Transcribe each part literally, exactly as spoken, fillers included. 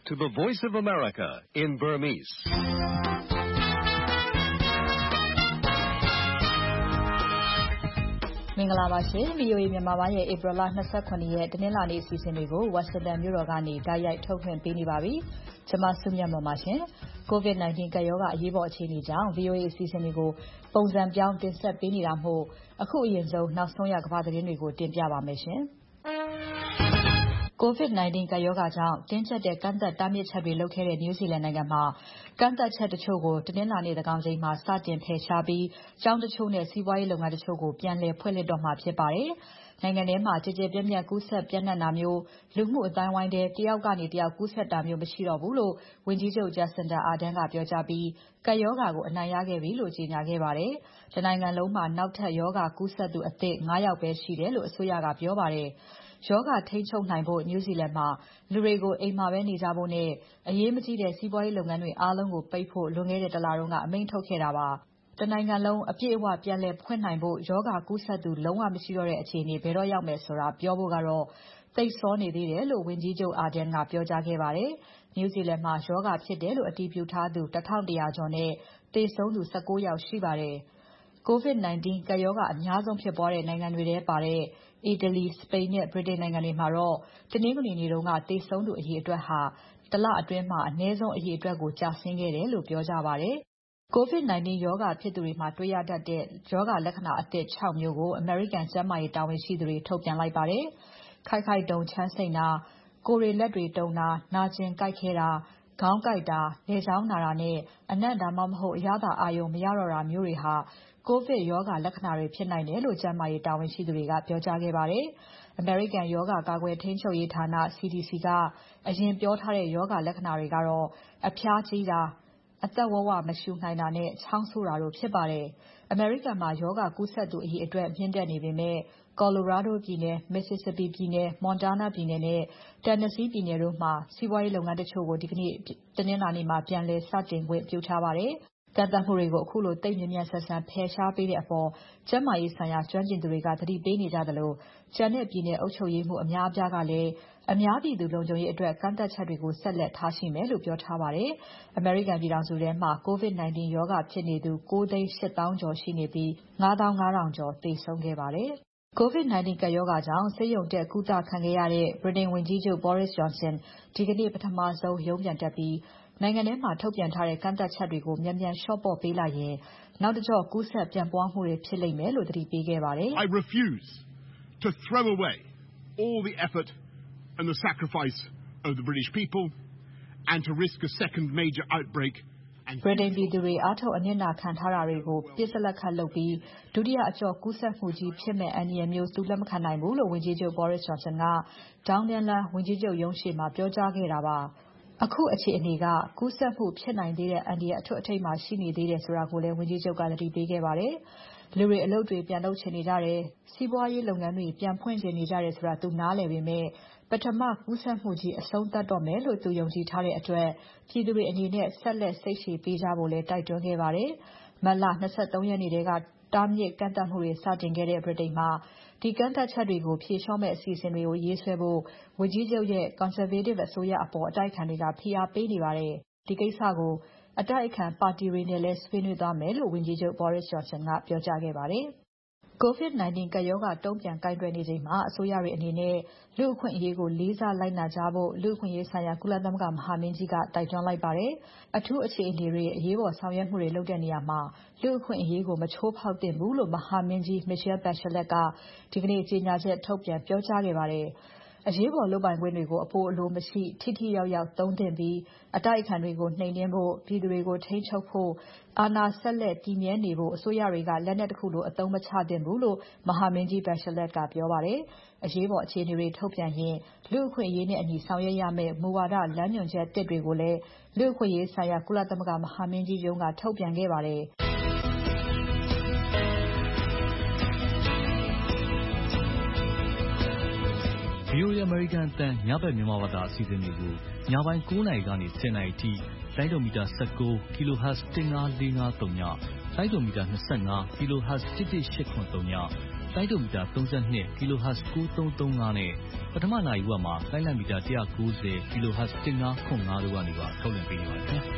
to the Voice of America in Burmese. ။မင်္ဂလာပါရှင်။ V O A မြန်မာပိုင်းရဲ့ April လ ၂၇ ရက်တနင်္လာနေ့အစီအစဉ်တွေကို Washington မြို့တော်ကနေတိုက်ရိုက်ထုတ်လွှင့်ပေးနေပါပြီ။ကျွန်မစုမြတ်မွန်ပါရှင်။ COVID 19 ကပ်ရောဂါအရေးပေါ်အခြေအနေကြောင့် V O A အစီအစဉ်တွေကိုပုံစံပြောင်းတင်ဆက်ပေးနေတာမို့အခုအရင်ဆုံးနောက်ဆုံးရကမ္ဘာသတင်းတွေကိုတင်ပြပါမယ်ရှင်။ COVID 19 ကပ်ရောဂါကြောင့်တင်းကျပ်တဲ့ကန့်သတ်တားမြစ်ချက်တွေလုပ်ခဲ့တဲ့ New Zealand နိုင်ငံမှာကန့်သတ်ချက်တချို့ကိုတနင်္လာနေ့သန်းခေါင်ချိန်မှာစတင်ဖယ်ရှားပြီးကျောင်းတချို့နဲ့စီးပွားရေးလုပ်ငန်းတချို့ကိုပြန်လည်ဖွင့်လှစ်တော့မှာဖြစ်ပါတယ်။နိုင်ငံထဲမှာကြည်ကြည်ပြန့်ပြန့်ကူးစက်ပြန့်နှံ့တာမျိုးလူမှုအသိုင်းအဝိုင်းထဲတယောက်ကနေတယောက်ကူးစက်တာမျိုးမရှိတော့ဘူးလို့ဝန်ကြီးချုပ် Jacinda Ardern ကပြောကြားပြီးကပ်ရောဂါကိုအနိုင်ရခဲ့ပြီလို့ကြေညာခဲ့ပါတယ်။တနိုင်ငံလုံးမှာနောက်ထပ်ရောဂါကူးစက်သူအသစ်ငါးယောက်ပဲရှိတယ်လို့အစိုးရကပြောပါတယ်။ရောဂါထိန်းချုပ်နိုင်ဖို့ New Zealand မှာလူတွေကိုအိမ်မှာပဲနေကြဖို့နဲ့အရေးမကြီးတဲ့စီးပွားရေးလုပ်ငန်းတွေအားလုံးကိုပိတ်ဖို့လွန်ခဲ့တဲ့တလတုန်းကအမိန့်ထုတ်ခဲ့တာပါ။တနိုင်ငံလုံးအပြည့်အဝပြန်လည်ဖွင့်နိုင်ဖို့ရောဂါကူးစက်သူလုံးဝမရှိတော့တဲ့အခြေအနေဘယ်တော့ရောက်မယ်ဆိုတာပြောဖို့ကတော့သိပ်စောနေသေးတယ်လို့ဝန်ကြီးချုပ် Ardern ကပြောကြားခဲ့ပါတယ်။ New Zealand မှာရောဂါဖြစ်တယ်လို့အတည်ပြုထားသူတစ်ထောင်တစ်ရာကျော်နဲ့သေဆုံးသူ၁၉ယောက်ရှိပါတယ်။ COVID 19 ကပ်ရောဂါအများဆုံးဖြစ်ပွားတဲ့နိုင်ငံတွေထဲပါတဲ့အီတလီ၊စပိန်နဲ့ဗြိတိန်နိုင်ငံတွေမှာတော့တနင်္ဂနွေနေ့ကသေဆုံးသူအရေအတွက်ဟာတလအတွင်းအနည်းဆုံးအရေအတွက်ကိုကျဆင်းခဲ့တယ်လို့ပြောကြပါတယ်။ COVID 19 ရောဂါဖြစ်သူတွေမှာတွေ့ရတတ်တဲ့ရောဂါလက္ခဏာအသစ်ခြောက်မျိုးကိုအမေရိကန်ကျန်းမာရေးတာဝန်ရှိသူတွေထုတ်ပြန်လိုက်ပါတယ်။ခိုက်ခိုက်တုန်ချမ်းစိမ့်တာ၊ကိုယ်တွေလက်တွေတုန်တာ၊နာကျင်ကိုက်ခဲတာ၊ခေါင်းကိုက်တာ၊လည်ချောင်းနာတာနဲ့အနံ့ဒါမှမဟုတ်အရသာအာရုံမရတော့တာမျိုးတွေဟာကိုဗစ်ရောဂါလက္ခဏာတွေဖြစ်နိုင်တယ်လို့ကျန်းမာရေးတာဝန်ရှိသူတွေကပြောကြားခဲ့ပါတယ်။ အမေရိကန်ရောဂါကာကွယ်ထိန်းချုပ်ရေးဌာန C D C ကအရင်ပြောထားတဲ့ရောဂါလက္ခဏာတွေကတော့အဖျားကြီးတာ၊အသက်ဝဝမရှူနိုင်တာနဲ့ချောင်းဆိုးတာတို့ဖြစ်ပါတယ်။အမေရိကန်မှာရောဂါကူးစက်သူအရေအတွက်မြင့်တက်နေပေမဲ့ Colorado ပြည်နယ်၊ Mississippi ပြည်နယ်၊ Montana ပြည်နယ်နဲ့ Tennessee ပြည်နယ်တို့မှာစီးပွားရေးလုပ်ငန်းတချို့ကိုဒီကနေ့တနင်္လာနေ့မှာပြန်လည်စတင်ခွင့်ပြုထားပါတယ်။ကန့်သတ်မှုတွေကိုအခုလိုသိပ်မြန်မြန်ဆန်ဆန်ဖယ်ရှားပေးတဲ့အပေါ်ကျန်းမာရေးဆိုင်ရာကျွမ်းကျင်သူတွေကသတိပေးနေကြသလိုကျန်တဲ့ပြည်နယ်အုပ်ချုပ်ရေးမှူးအများအပြားကလည်းအများပြည်သူလုံခြုံရေးအတွက်ကန့်သတ်ချက်တွေကိုဆက်လက်ထားရှိမယ်လို့ပြောထားပါတယ်။အမေရိကန်ပြည်ထောင်စုထဲမှာ COVID 19 ရောဂါဖြစ်နေသူ၉သိန်း၈သောင်းကျော်ရှိနေပြီး၅သောင်း၅ထောင်ကျော်သေဆုံးခဲ့ပါတယ်။ COVID 19 ကပ်ရောဂါကြောင့်ဆေးရုံတက်ကုသခံခဲ့ရတဲ့ဗြိတိန်ဝန်ကြီးချုပ် Boris Johnson ဒီကနေ့ပထမဆုံးရုံးပြန်တက်ပြီးနိုင်ငံထဲမှာထုတ်ပြန်ထားတဲ့ကန့်သတ်ချက်တွေကိုမြန်မြန်လျှော့ပေါ့ပေးလိုက်ရင်နောက်တကျော့ကူးစက်ပြန့်ပွားမှုတွေဖြစ်လိမ့်မယ်လို့သတိပေးခဲ့ပါတယ်။ I refuse to throw away all the effort and the sacrifice of the British people and to risk a second major outbreak ဗြိတိန်ပြည်သူတွေအားထုတ်အနစ်နာခံထားတာတွေကိုပစ်စလက်ခတ်လုပ်ပြီးဒုတိယအကျော့ကူးစက်မှုကြီးဖြစ်မဲ့အန္တရာယ်မျိုးသူလက်မခံနိုင်ဘူးလို့ဝန်ကြီးချုပ် Boris Johnson က Downing လမ်းဝန်ကြီးချုပ်ရုံးရှေ့မှာပြောကြားခဲ့တာပါ။အခုအခြေအနေကကူးစက်မှုဖြစ်နိုင်သေးတဲ့အန္တရာယ်အထွတ်အထိပ်မှာရှိနေသေးတယ်ဆိုတာကိုလည်းဝန်ကြီးချုပ်ကသတိပေးခဲ့ပါတယ်။လူတွေအလုပ်တွေပြန်လုပ်ချင်နေကြတယ်။စီးပွားရေးလုပ်ငန်းတွေပြန်ဖွင့်ချင်နေကြတယ်ဆိုတာသူနားလည်ပေမဲ့ပထမကူးစက်မှုကြီးအဆုံးသတ်တော့မယ်လို့သူယုံကြည်ထားတဲ့အတွက်ပြည်သူတွေအနေနဲ့ဆက်လက်စိတ်ရှည်ပေးကြဖို့လည်းတိုက်တွန်းခဲ့ပါတယ်။မတ်လ၂၃ရက်နေ့ထဲကတားမြစ်ကန့်သတ်မှုတွေစတင်ခဲ့တဲ့ဗြိတိန်မှာဒီကန့်သတ်ချက်တွေကိုဖြေလျှော့မယ့်အစီအစဉ်တွေကိုရေးဆွဲဖို့ဝန်ကြီးချုပ်ရဲ့ Conservative အစိုးရအပေါ်အတိုက်အခံတွေကဖိအားပေးနေပါတယ်။ဒီကိစ္စကိုအတိုက်အခံပါတီတွေနဲ့လည်းဆွေးနွေးသွားမယ်လို့ဝန်ကြီးချုပ် Boris Johnson ကပြောကြားခဲ့ပါတယ်။ COVID 19 ကပ်ရောဂါတုံ့ပြန်ကိုင်တွယ်နေချိန်မှာအစိုးရတွေအနေနဲ့လူ့အခွင့်အရေးကိုလေးစားလိုက်နာကြဖို့လူ့အခွင့်အရေးဆိုင်ရာကုလသမဂ္ဂမဟာမင်းကြီးကတိုက်တွန်းလိုက်ပါတယ်။အထူးအခြေအနေတွေအရေးပေါ်ဆောင်ရွက်မှုတွေလုပ်တဲ့နေရာမှာလူ့အခွင့်အရေးကိုမချိုးဖောက်သင့်ဘူးလို့မဟာမင်းကြီး Michelle Bachelet ကဒီကနေ့ကြေညာချက်ထုတ်ပြန်ပြောကြားခဲ့ပါတယ်။အရေးပေါ်လုပ်ပိုင်ခွင့်တွေကိုအပိုအလိုမရှိထိထိရောက်ရောက်သုံးသင့်ပြီးအတိုက်အခံတွေကိုနှိမ်နင်းဖို့ပြည်သူတွေကိုထိန်းချုပ်ဖို့အာဏာဆက်လက်တည်မြဲနေဖို့အစိုးရတွေကလက်နက်တခုလိုအသုံးမချသင့်ဘူးလို့မဟာမင်းကြီး Bachelet ကပြောပါတယ်။အရေးပေါ်အခြေအနေတွေထုတ်ပြန်ရင်လူ့အခွင့်အရေးနဲ့အညီဆောင်ရွက်ရမယ့်မူဝါဒလမ်းညွှန်ချက်သစ်တွေကိုလည်းလူ့အခွင့်အရေးဆိုင်ရာကုလသမဂ္ဂမဟာမင်းကြီးရုံးကထုတ်ပြန်ခဲ့ပါတယ်။ V O A အမေရိကန်အသံညဘက်မြန်မာဘာသာအစီအစဉ်တွေကိုညပိုင်း၉နာရီကနေ၁၀နာရီထိလိုင်းဒိုမီတာ၁၉ kHz တစ်ငါးလေးငါးသုံးညလိုင်းဒိုမီတာ၂၅ kHz တစ်တစ်ရှစ်ခွန်သုံးညတိုင်းဒိုမီတာသုံး၂ ကီလိုဟတ်ဇ် ကိုးသုံးသုံးငါး နဲ့ ပထမနာရီဝက်မှာတိုင်းလံမီတာတစ်ရာ၉၀ ကီလိုဟတ်ဇ် တစ်ငါးခုငါး တို့ကနေပါထုတ်လွှင့်ပေးနေပါတယ်ခင်ဗျာ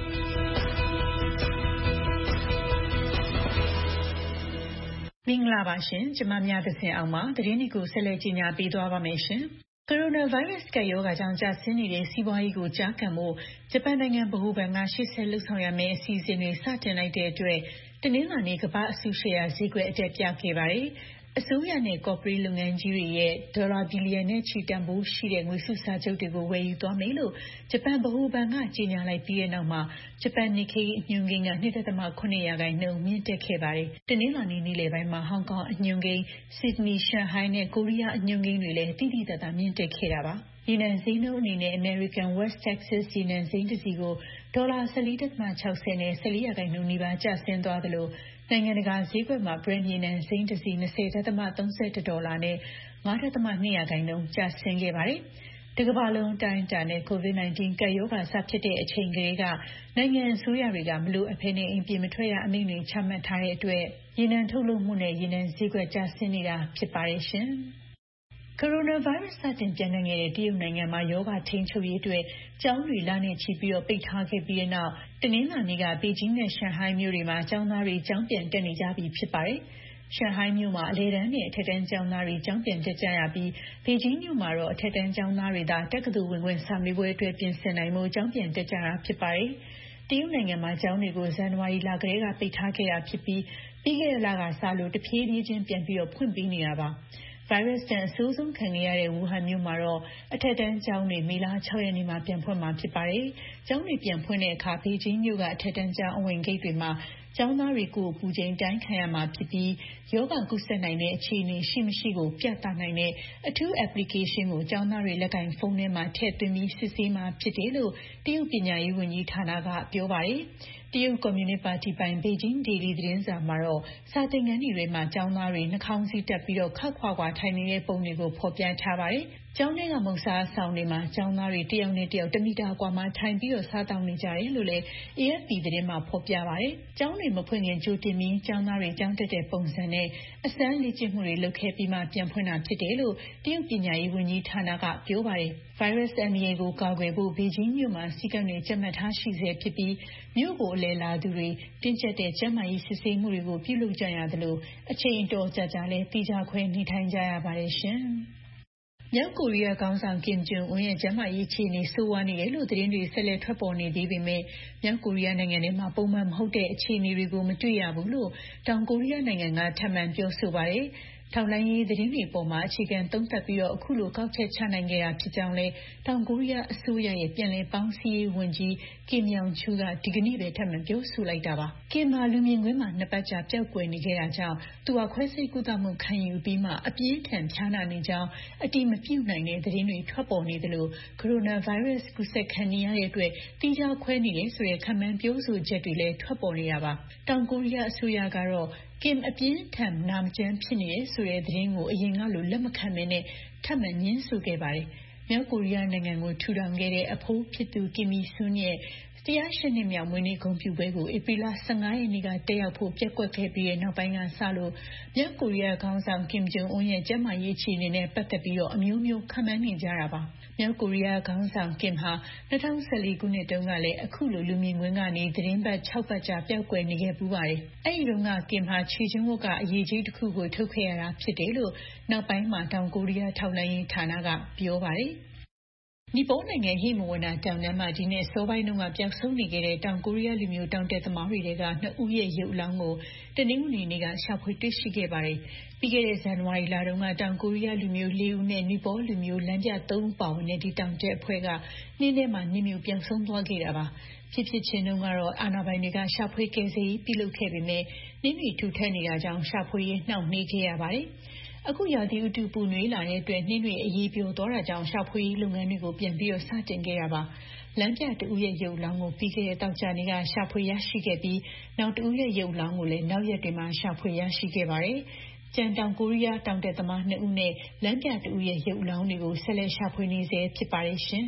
မင်္ဂလာပါရှင်ကျမမြတ်သဇင်အောင်ပါသတင်းတွေကိုဆက်လက်ကြီးညာပေးသွားပါမယ်ရှင်ကိုရိုနာဗိုင်းရပ်စ်ကပ်ရောဂါကြောင့်ကျဆင်းနေတဲ့စီးပွားရေးကိုကြားကန်မှုဂျပန်နိုင်ငံဗဟိုဘဏ်ကရှေ့ဆက်လှုပ်ဆောင်ရမယ့်အစီအစဉ်တွေစတင်လိုက်တဲ့အတွက်တနင်္လာနေ့ကမ္ဘာအစုရှယ်ယာဈေးကွက်အတက်ပြခဲ့ပါတယ်အစိုးရနဲ့ကော်ပိုရေးလုပ်ငန်းကြီးတွေရဲ့ဒေါ်လာဘီလီယံနဲ့ချီတန်ဖိုးရှိတဲ့ငွေစုစာချုပ်တွေကိုဝယ်ယူသွားမယ်လို့ဂျပန်ဗဟိုဘဏ်ကကြေညာလိုက်ပြီးတဲ့နောက်မှာဂျပန်နစ်ခေအညွှန်းကိန်းက ၂.၇ ရာခိုင်နှုန်းမြင့်တက်ခဲ့ပါတယ်။တနင်္လာနေ့နေ့လယ်ပိုင်းမှာဟောင်ကောင်အညွှန်းကိန်း၊ဆစ်ဒနီ၊ရှန်ဟိုင်းနဲ့ကိုရီးယားအညွှန်းကိန်းတွေလည်းတိတိတတ်တာမြင့်တက်ခဲ့တာပါ။ရေနံဈေးနှုန်းအနေနဲ့ American West Texas ရေနံစိမ်းတစ်စီကိုဒေါ်လာ ၁၄.၆၀ နဲ့ ၁၄ ရာခိုင်နှုန်းနီးပါးကျဆင်းသွားသလိုနိုင်ငံတကာဈေးကွက်မှာ Brent ရေနံစိမ်းတစ်စီ ၂၀.၃၁ ဒေါ်လာနဲ့ ၅.၂ ရာခိုင်နှုန်းကျဆင်းခဲ့ပါတယ်။တစ်ကမ္ဘာလုံးအတိုင်းအတာနဲ့ ကိုဗစ် ၁၉ ကပ်ရောဂါစဖြစ်တဲ့အချိန်ကလေးကနိုင်ငံအစိုးရတွေကမလိုအပ်ဘဲနဲ့အိမ်ပြင်မထွက်ရအမိန့်တွေချမှတ်ထားတဲ့အတွက်ရေနံထုတ်လုပ်မှုနဲ့ရေနံဈေးကွက်ကျဆင်းနေတာဖြစ်ပါတယ်ရှင်။ကိုရိုနာဗိုင်းရပ်စ်စတင်ပြန့်နှံ့ခဲ့တဲ့တရုတ်နိုင်ငံမှာရောဂါထိန်းချုပ်ရေးအတွက်ကျောင်းတွေလနဲ့ချီပြီးတော့ပိတ်ထားခဲ့ပြီးတဲ့နောက်တနင်္လာနေ့ကပေကျင်းနဲ့ရှန်ဟိုင်းမြို့တွေမှာကျောင်းသားတွေကျောင်းပြန်တက်နေကြပြီဖြစ်ပါတယ်။ရှန်ဟိုင်းမြို့မှာအလယ်တန်းနဲ့အထက်တန်းကျောင်းသားတွေကျောင်းပြန်တက်ကြရပြီးပေကျင်းမြို့မှာတော့အထက်တန်းကျောင်းသားတွေသာတက္ကသိုလ်ဝင်ခွင့်စာမေးပွဲအတွက်ပြင်ဆင်နိုင်မှုကျောင်းပြန်တက်ကြတာဖြစ်ပါတယ်။တရုတ်နိုင်ငံမှာကျောင်းတွေကိုဇန်နဝါရီလကတည်းကပိတ်ထားခဲ့တာဖြစ်ပြီးပြီးခဲ့တဲ့လကစလို့တဖြည်းဖြည်းချင်းပြန်ပြီးတော့ဖွင့်ပေးနေတာပါ။ဗိုင်းရပ်စ်တန်အဆိုးဆုံးခံခဲ့ရတဲ့ဝူဟန်မြို့မှာတော့အထက်တန်းကျောင်းတွေမေလ၆ရက်နေ့မှာပြန်ဖွင့်မှာဖြစ်ပါတယ်။ကျောင်းတွေပြန်ဖွင့်တဲ့အခါဘေကျင်းမြို့ကအထက်တန်းကျောင်းအဝင်ဂိတ်တွေမှာကျောင်းသားတွေကိုပူချိန်တိုင်းခံရမှာဖြစ်ပြီးယောဂကုသနိုင်တဲ့အခြေအနေရှိမရှိကိုပြသနိုင်တဲ့အထူး application ကိုကျောင်းသားတွေလက်ကင်ဖုန်းထဲမှာထည့်သွင်းပြီးစစ်ဆေးမှာဖြစ်တယ်လို့တရုတ်ပညာရေးဝန်ကြီးဌာနကပြောပါတယ်။တရုတ်ကွန်မြူနစ်ပါတီပိုင်ဘေကျင်းဒေလီသတင်းစာမှာတော့စာသင်ခန်းတွေမှာကျောင်းသားတွေနှာခေါင်းစည်းတပ်ပြီးတော့ခက်ခွာခွာထိုင်နေတဲ့ပုံတွေကိုဖော်ပြထားပါတယ်။ကျောင်းထဲကမုတ်စားဆောင်တွေမှာကျောင်းသားတွေတယောက်နဲ့တယောက်တမီတာကွာမှထိုင်ပြီးတော့စားတောင်းနေကြတယ်လို့လည်း A F P သတင်းမှာဖော်ပြပါတယ်။ကျောင်းတွေမဖွင့်ခင်ကြိုတင်ပြီးကျောင်းသားတွေကျောင်းတက်တဲ့ပုံစံနဲ့အစမ်းလေ့ကျင့်မှုတွေလုပ်ခဲ့ပြီးမှပြန်ဖွင့်တာဖြစ်တယ်လို့တရုတ်ပညာရေးဝန်ကြီးဌာနကပြောပါတယ်။ဗိုင်းရပ်စ်အန္တရာယ်ကိုကာကွယ်ဖို့ဘေကျင်းမြို့မှာစည်းကမ်းတွေကျင့်မှတ်ထားရှိဆဲဖြစ်ပြီးမြို့ကိုအလည်လာသူတွေတင်းကျပ်တဲ့ကျန်းမာရေးစစ်ဆေးမှုတွေကိုပြုလုပ်ကြရသလိုအချိန်အတော်ကြာကြာလဲတိကျခွဲနေထိုင်ကြရပါတယ်ရှင်။မြောက်ကိုရီးယားခေါင်းဆောင်ကင်ဂျုံအွန်းရဲ့ကျန်းမာရေးအခြေအနေဆိုးဝါးနေတယ်လို့သတင်းတွေဆက်လက်ထွက်ပေါ်နေသေးပေမဲ့မြောက်ကိုရီးယားနိုင်ငံထဲမှာပုံမှန်မဟုတ်တဲ့အခြေအနေတွေကိုမတွေ့ရဘူးလို့တောင်ကိုရီးယားနိုင်ငံကထပ်မံပြောဆိုပါတယ်။ထောက်လှမ်းရေးသတင်းတွေပေါ်မှာအခြေခံသုံးသပ်ပြီးတော့အခုလိုကောက်ချက်ချနိုင်ခဲ့တာဖြစ်ကြောင်းလဲတောင်ကိုရီးယားအစိုးရရဲ့ပြည်လည်ပေါင်းစည်းရေးဝန်ကြီးကင်ယောင်ချူကဒီကနေ့ပဲထပ်မံပြောဆိုလိုက်တာပါ။ကင်မာလူမြင်ကွင်းမှာနှစ်ပတ်ကြာပျောက်ကွယ်နေခဲ့တာကြောင့်သူဟာခွဲစိတ်ကုသမှုခံယူပြီးမှအပြင်းထန်ဖျားနာနေကြောင်းအတိမပြုတ်နိုင်တဲ့သတင်းတွေထွက်ပေါ်နေသလိုကိုရိုနာဗိုင်းရပ်စ်ကူးစက်ခံနေရတဲ့အတွက်တိကျခွဲနေတယ်ဆိုတဲ့ခန့်မှန်းပြောဆိုချက်တွေလည်းထွက်ပေါ်နေတာပါ။တောင်ကိုရီးယားအစိုးရကတော့ကင်အပြင်းထန်နာမကျန်းဖြစ်နေတယ်ဆိုတဲ့သတင်းကိုအရင်ကလိုလက်မခံဘဲနဲ့ထပ်မံညှင်းဆိုခဲ့ပါတယ်။မြောက်ကိုရီးယားနိုင်ငံကိုထူထောင်ခဲ့တဲ့အဖိုးဖြစ်သူကင်မီဆွန်းရဲ့တရားရှင်နှစ်မြောက်မွေးနေ့ဂုဏ်ပြုပွဲကိုဧပြီလ၁၅ရက်နေ့ကတက်ရောက်ဖို့ပြက်ကွက်ခဲ့ပြီးတဲ့နောက်ပိုင်းကစလို့မြောက်ကိုရီးယားခေါင်းဆောင်ကင်ဂျုံအွန်းရဲ့ကျန်းမာရေးအခြေအနေနဲ့ပတ်သက်ပြီးတော့အမျိုးမျိုးခန့်မှန်းနေကြတာပါ။မြောက်ကိုရီးယားခေါင်းဆောင်ကင်ဟာ၂၀၁၄ခုနှစ်တုန်းကလည်းအခုလိုလူမြင်ကွင်းကနေသတင်းပတ်၆ပတ်ကြာပျောက်ကွယ်နေခဲ့ပူးပါတယ်။အဲဒီတုန်းကကင်ဟာခြေချင်းဝတ်ကအရေးကြီးတစ်ခုကိုထုတ်ခဲ့ရတာဖြစ်တယ်လို့နောက်ပိုင်းမှာတောင်ကိုရီးယားထောက်လှမ်းရေးဌာနကပြောပါတယ်။နီပေါနိုင်ငံဟိမဝန္တာတောင်တန်းမှာဒီနေ့စောပိုင်းတုန်းကပျောက်ဆုံးနေခဲ့တဲ့တောင်ကိုရီးယားလူမျိုးတောင်တက်သမားတွေကနှစ်ဦးရဲ့ရုပ်အလောင်းကိုတနင်္ဂနွေနေ့ကရှာဖွေတွေ့ရှိခဲ့ပါတယ်။ပြီးခဲ့တဲ့ဇန်နဝါရီလတုန်းကတောင်ကိုရီးယားလူမျိုးလေးဦးနဲ့နီပေါလူမျိုးလမ်းပြသုံးဦးပါဝင်တဲ့ဒီတောင်တက်အဖွဲ့ကနှင်းထဲမှာနှင်းမြုပ်ပျောက်ဆုံးသွားခဲ့တာပါ။ဖြစ်ဖြစ်ချင်းတုန်းကတော့အာဏာပိုင်တွေကရှာဖွေကယ်ဆယ်ရေးပြုလုပ်ခဲ့ပေမဲ့နှင်းတွေထူထပ်နေတာကြောင့်ရှာဖွေရေးနှောင့်နှေးခဲ့ရပါတယ်။အခုရာသီဥတုပူနွေးလာတဲ့အတွက်နှင်းတွေအရေးပြိုသွားတာကြောင့်ရှာဖွေရေးလုပ်ငန်းတွေကိုပြန်ပြီးတော့စတင်ခဲ့ရပါလမ်းပြတဦးရဲ့ရုပ်လောင်းကိုပြီးခဲ့တဲ့တောက်ကြနေ့ကရှာဖွေရရှိခဲ့ပြီးနောက်တဦးရဲ့ရုပ်လောင်းကိုလည်းနောက်ရက်တွေမှာရှာဖွေရရှိခဲ့ပါတယ်။ကျန်တောင်ကိုရီးယားတောင်တက်သမားနှစ်ဦးနဲ့လမ်းပြတဦးရဲ့ရုပ်လောင်းတွေကိုဆက်လက်ရှာဖွေနေဆဲဖြစ်ပါတယ်ရှင်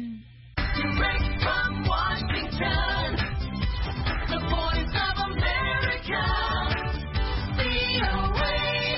။ တ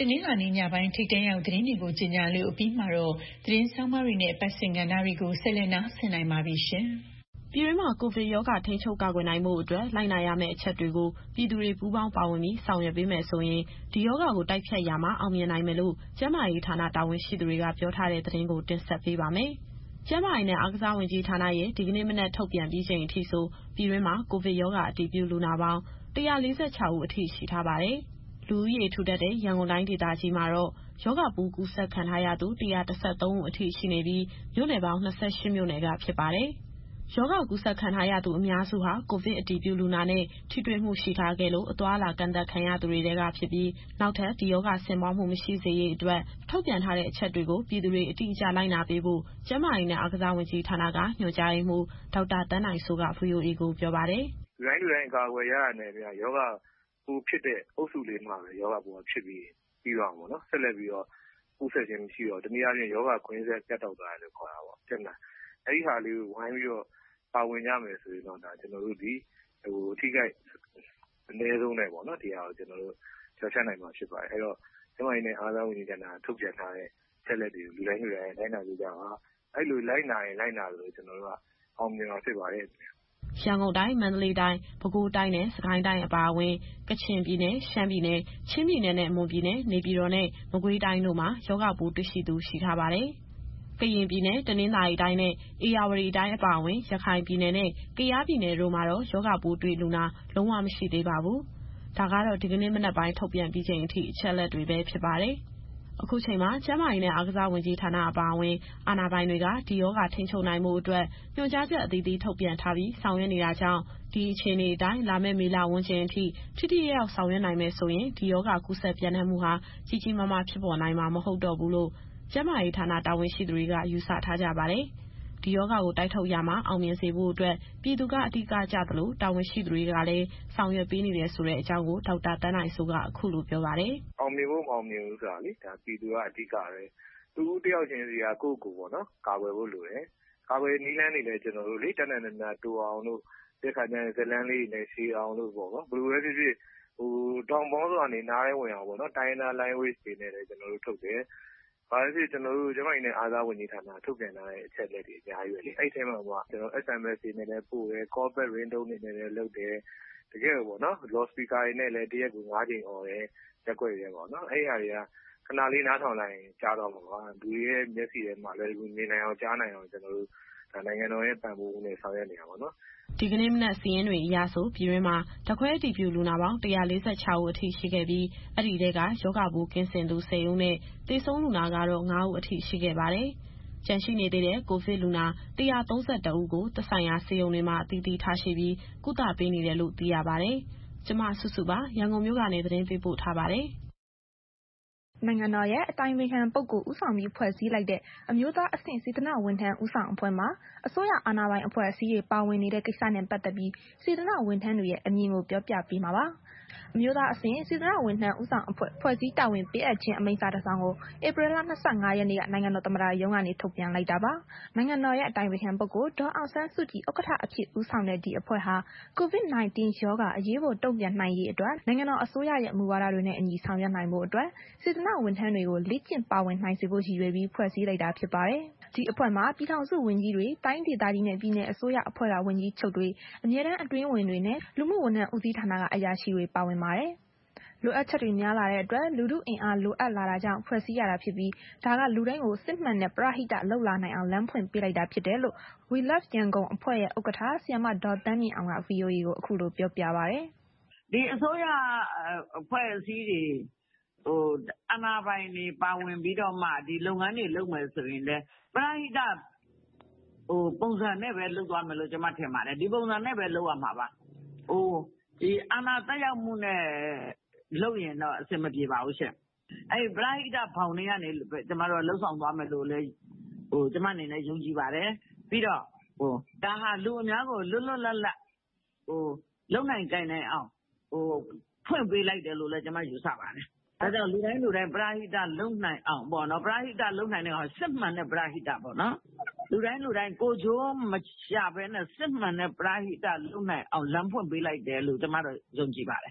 နင်္လာနေ့ညပိုင်းထိပ်တန်းရောက်သတင်းတွေကိုကြီးညာလို့အပြီးမှာတော့သတင်းဆောင်မတွေနဲ့ပတ်စင်ကဏ္ဍတွေကိုဆက်လက်နားဆင်နိုင်ပါပြီရှင်။ပြည်တွင်းမှာကိုဗစ်ရောဂါထိန်းချုပ်ကာကွယ်နိုင်မှုအတွက်လိုက်နာရမယ့်အချက်တွေကိုပြည်သူတွေပူးပေါင်းပါဝင်ပြီးဆောင်ရွက်ပေးမယ်ဆိုရင်ဒီရောဂါကိုတိုက်ဖျက်ရမှာအောင်မြင်နိုင်မယ်လို့ကျန်းမာရေးဌာနတာဝန်ရှိသူတွေကပြောထားတဲ့သတင်းကိုတင်ဆက်ပေးပါမယ်။ကျန်းမာရေးနဲ့အားကစားဝန်ကြီးဌာနရဲ့ဒီကနေ့မနက်ထုတ်ပြန်ပြီးချိန်အထိဆိုပြည်တွင်းမှာကိုဗစ်ရောဂါအတည်ပြုလူနာပေါင်း၁၄၆ဦးအထိရှိထားပါတယ်။လူဦးရေထူထပ်တဲ့ရန်ကုန်တိုင်းဒေသကြီးမှာတော့ရောဂါပိုးကူးစက်ခံထားရသူ၁၁၃ဦးအထိရှိနေပြီးမြို့နယ်ပေါင်း၂၈မြို့နယ်ကဖြစ်ပါတယ်။ရောဂါကူးစက်ခံထားရသူအများစုဟာကိုဗစ်အတည်ပြုလူနာနဲ့ထိတွေ့မှုရှိထားခဲ့လို့အသွားအလာကန့်သတ်ခံရသူတွေကဖြစ်ပြီးနောက်ထပ်ဒီရောဂါဆင်ပွားမှုမရှိစေရေးအတွက်ထုတ်ပြန်ထားတဲ့အချက်တွေကိုပြည်သူတွေအတိအကျလိုက်နာပေးဖို့ကျန်းမာရေးနဲ့အားကစားဝန်ကြီးဌာနကညွှန်ကြားရေးမှူးဒေါက်တာသန်းနိုင်စိုးက ဗွီအိုအေကိုပြောပါတယ်။လူတိုင်းလူတိုင်းကာကွယ်ရရမယ်ဗျာယောဂပိုးဖြစ်တဲ့အုပ်စုလေးမှာပဲယောဂပိုးဖြစ်ပြီးပြီးတော့ပေါ့နော်ဆက်လက်ပြီးတော့ကူးစက်ခြင်းမရှိတော့တနည်းအားဖြင့်ယောဂခွင်းဆက်ပြတ်တောက်သွားတယ်လို့ခေါ်တာပေါ့ကျန်တာအဲ့ဒီဟာလေးကိုဝိုင်းပြီးတော့ပါဝင်ကြမယ်ဆိုရင်တော့ဒါကျွန်တော်တို့ဒီဟိုအထိကိအနည်းဆုံးနဲ့ပေါ့နော်ဒီဟာကိုကျွန်တော်တို့ကျော်ချနိုင်မှာဖြစ်ပါတယ်အဲ့တော့ကျမနဲ့အားသာဝင်ကြီးကနာထုတ်ပြန်ထားတဲ့ဆက်လက်တွေကိုလူတိုင်းလူတိုင်းလိုက်နာကြကြပါအဲ့လိုလိုက်နာရင်လိုက်နာလို့ကျွန်တော်တို့ကအောင်မြင်မှာဖြစ်ပါတယ်ရန်ကုန်တိုင်းမန္တလေးတိုင်းပဲခူးတိုင်းနဲ့စကိုင်းတိုင်းအပါအဝင်ကချင်ပြည်နယ်ရှမ်းပြည်နယ်ချင်းပြည်နယ်နဲ့မွန်ပြည်နယ်နေပြည်တော်နဲ့မကွေးတိုင်းတို့မှာယောဂပိုးတွေ့ရှိသူရှိထားပါတယ်။ကရင်ပြည်နယ်တနင်္သာရီတိုင်းနဲ့ဧရာဝတီတိုင်းအပါအဝင်ရခိုင်ပြည်နယ်နဲ့ကယားပြည်နယ်တို့မှာတော့ယောဂပိုးတွေ့လူနာလုံးဝမရှိသေးပါဘူး။ဒါကတော့ဒီကနေ့မနက်ပိုင်းထုတ်ပြန်ပြီးချိန်အထိအချက်အလက်တွေပဲဖြစ်ပါတယ်။အခုချိန်မှာကျန်းမာရေးနဲ့အားကစားဝန်ကြီးဌာနအပါအဝင်အာဏာပိုင်တွေကဒီရောဂါထိန်းချုပ်နိုင်မှုအတွက်ညွှန်ကြားချက်အသီးသီးထုတ်ပြန်ထားပြီးဆောင်ရွက်နေတာကြောင့်ဒီအခြေအနေအတိုင်းလာမယ့်မေလဝန်းကျင်အထိထိထိရောက်ရောက်ဆောင်ရွက်နိုင်မယ်ဆိုရင်ဒီရောဂါကူးစက်ပြန့်နှံ့မှုဟာကြီးကြီးမားမားဖြစ်ပေါ်နိုင်မှာမဟုတ်တော့ဘူးလို့ကျန်းမာရေးဌာနတာဝန်ရှိသူတွေကယူဆထားကြပါတယ်။ဒီရောဂါကိုတိုက်ထုတ်ရမှာအောင်မြင်စေဖို့အတွက်ပြည်သူကအဓိကကျသလိုတာဝန်ရှိသူတွေကလည်းဆောင်ရွက်ပေးနေတယ်ဆိုတဲ့အကြောင်းကိုဒေါက်တာသန်းနိုင်စိုးကအခုလိုပြောပါတယ်။အောင်မြင်ဖို့မအောင်မြင်ဘူးဆိုတာလေဒါပြည်သူကအဓိကပဲသူတယောက်ချင်းစီကကိုယ့်ကိုယ်ပေါ့နော်ကာကွယ်ဖို့လိုတယ်။ကာကွယ်နည်းလမ်းတွေလည်းကျွန်တော်တို့လေတက်တဲ့နေတာတူအောင်လို့ဒီခါကျရင်ဇလန်းလေးနဲ့ရှည်အောင်လို့ပေါ့နော်ဘယ်လိုပဲဖြစ်ဖြစ်ဟိုတောင်ပေါင်းစွာနေနားရဲဝင်အောင်ပေါ့နော်တိုင်းနာ line waste တွေနဲ့လည်းကျွန်တော်တို့ထုတ်တယ်။ဘာလို့လဲကျွန်တော်တို့ကျမကြီးနဲ့အားသာဝန်ကြီးဌာနထုတ်ပြန်ထားတဲ့အချက်လက်တွေအများကြီးပဲလေအဲ့ဒီထဲမှာကကျွန်တော် S M S တွေနဲ့လည်းပို့တယ် corporate ringtone တွေနဲ့လည်းလုပ်တယ်တကယ်ပေါ့နော် loud speaker တွေနဲ့လည်းတရက်ကို၅ချိန်អော်တယ်ရက်ွက်ရဲပေါ့နော်အဲ့ဒီဟာတွေကခဏလေးနားထောင်လိုက်ရင်ကြားတော့မှာပါလူတွေရဲ့မျက်စိထဲမှာလည်းမြင်နိုင်အောင်ကြားနိုင်အောင်ကျွန်တော်တို့ဒါနိုင်ငံတော်ရဲ့ပံ့ပိုးမှုနဲ့ဆောင်ရွက်နေတာပါနော်ဒီကနေ့မနက်စီးရင်တွေအရဆိုပြည်တွင်းမှာတခွဲအတည်ပြုလူနာပေါင်း၁၄၆ဦးအထိရှိခဲ့ပြီးအဲ့ဒီတဲကယောဂပိုးကင်းစင်သူ၁၀ဦးနဲ့သေဆုံးလူနာကတော့၅ဦးအထိရှိခဲ့ပါတယ်။ကျန်ရှိနေသေးတဲ့ကိုဗစ်လူနာ၁၃၁ဦးကိုသက်ဆိုင်ရာဆေးရုံတွေမှာအသီးသီးထားရှိပြီးကုသပေးနေတယ်လို့သိရပါတယ်။ကျမစုစုပါရန်ကုန်မြို့ကနေသတင်းပေးပို့ထားပါတယ်။နိုင်ငံတော်ရဲ့အတိုင်ပင်ခံပုဂ္ဂိုလ်ဦးဆောင်ပြီးဖွဲ့စည်းလိုက်တဲ့အမျိုးသားအဆင့်စေတနာဝန်ထမ်းဦးဆောင်အဖွဲ့မှာအစိုးရအာဏာပိုင်အဖွဲ့အစည်းတွေပါဝင်နေတဲ့ကိစ္စနဲ့ပတ်သက်ပြီးစေတနာဝန်ထမ်းတွေရဲ့အမြင်ကိုပြောပြပေးမှာပါ။အမျိုးသားအဆင့်စေတနာဝန်ထမ်းဦးဆောင်အဖွဲ့ဖွဲ့စည်းတာဝန်ပေးအပ်ခြင်းအမိန့်စာတစ်စောင်ကိုဧပြီလ၂၅ရက်နေ့ကနိုင်ငံတော်သမ္မတရုံးကနေထုတ်ပြန်လိုက်တာပါ။နိုင်ငံတော်ရဲ့အတိုင်ပင်ခံပုဂ္ဂိုလ်ဒေါ်အောင်ဆန်းစုကြည်ဥက္ကဋ္ဌအဖြစ်ဦးဆောင်တဲ့ဒီအဖွဲ့ဟာကိုဗစ်၁၉ ရောဂါအရေးပေါ်တုံ့ပြန်နိုင်ရေးအတွက်နိုင်ငံတော်အစိုးရရဲ့မူဝါဒတွေနဲ့အညီဆောင်ရွက်နိုင်ဖို့အတွက်စေတနာဝန်ထမ်းတွေကိုလေ့ကျင့်ပါဝင်နိုင်စေဖို့ရည်ရွယ်ပြီးဖွဲ့စည်းလိုက်တာဖြစ်ပါတယ်။ဒီအဖွဲ့မှာပြည်ထောင်စုဝန်ကြီးတွေတိုင်းဒေသကြီးနဲ့ပြည်내အစိုးရအဖွဲ့ကဝန်ကြီးချုပ်တွေအမြဲတမ်းအတွင်းဝင်တွေနဲ့လူမှုဝန်ထမ်းဦးစီးဌာနကအရာရှိတွေပါဝင်ပါတယ်။လိုအပ်ချက်တွေများလာတဲ့အတွက်လူထုအင်အားလိုအပ်လာတာကြောင့်ဖွဲ့စည်းရတာဖြစ်ပြီးဒါကလူတိုင်းကိုစစ်မှန်တဲ့ပရဟိတလှုပ်လာနိုင်အောင်လမ်းဖွင့်ပေးလိုက်တာဖြစ်တယ်လို့ We Love Yangon အဖွဲ့ရဲ့ဥက္ကဋ္ဌဆရာမဒေါ်သန်းမြင့်အောင်က ဗွီအိုအေကိုအခုလိုပြောပြပါဗျ။ဒီအစိုးရအဖွဲ့အစည်းတွေဟိုအာဏာပိုင်တွေပါဝင်ပြီးတော့မှဒီလုပ်ငန်းတွေလုပ်မယ်ဆိုရင်လည်းပရဟိတဟိုပုံစံနဲ့ပဲလုပ်သွားမယ်လို့ကျွန်မထင်ပါတယ်ဒီပုံစံနဲ့ပဲလုပ်ရမှာပါဟိုဒီအာဏာတက်ရောက်မှုနဲ့လုပ်ရင်တော့အဆင်မပြေပါဘူးရှင့်အဲ့ပရဟိတဖောင်တွေကနေကျွန်မတို့လှုပ်ဆောင်သွားမယ်လို့လည်းဟိုကျွန်မအနေနဲ့ယုံကြည်ပါတယ်ပြီးတော့ဟိုဒါဟာလူအများကိုလွတ်လွတ်လပ်လပ်ဟိုလုံနိုင်ကြနိုင်အောင်ဟိုဖွင့်ပေးလိုက်တယ်လို့လည်းကျွန်မယူဆပါတယ်ဒါကြောင့်လူတိုင်းလူတိုင်းပရဟိတလုံနိုင်အောင်ပေါ့နော်ပရဟိတလုံနိုင်တဲ့အောင်စစ်မှန်တဲ့ပရဟိတပေါ့နော်လူတိုင်းလူတိုင်းကိုချိုးမချဘဲနဲ့စစ်မှန်တဲ့ပရဟိတလုံနိုင်အောင်လမ်းဖွင့်ပေးလိုက်တယ်လို့ကျွန်မတို့ယုံကြည်ပါတယ်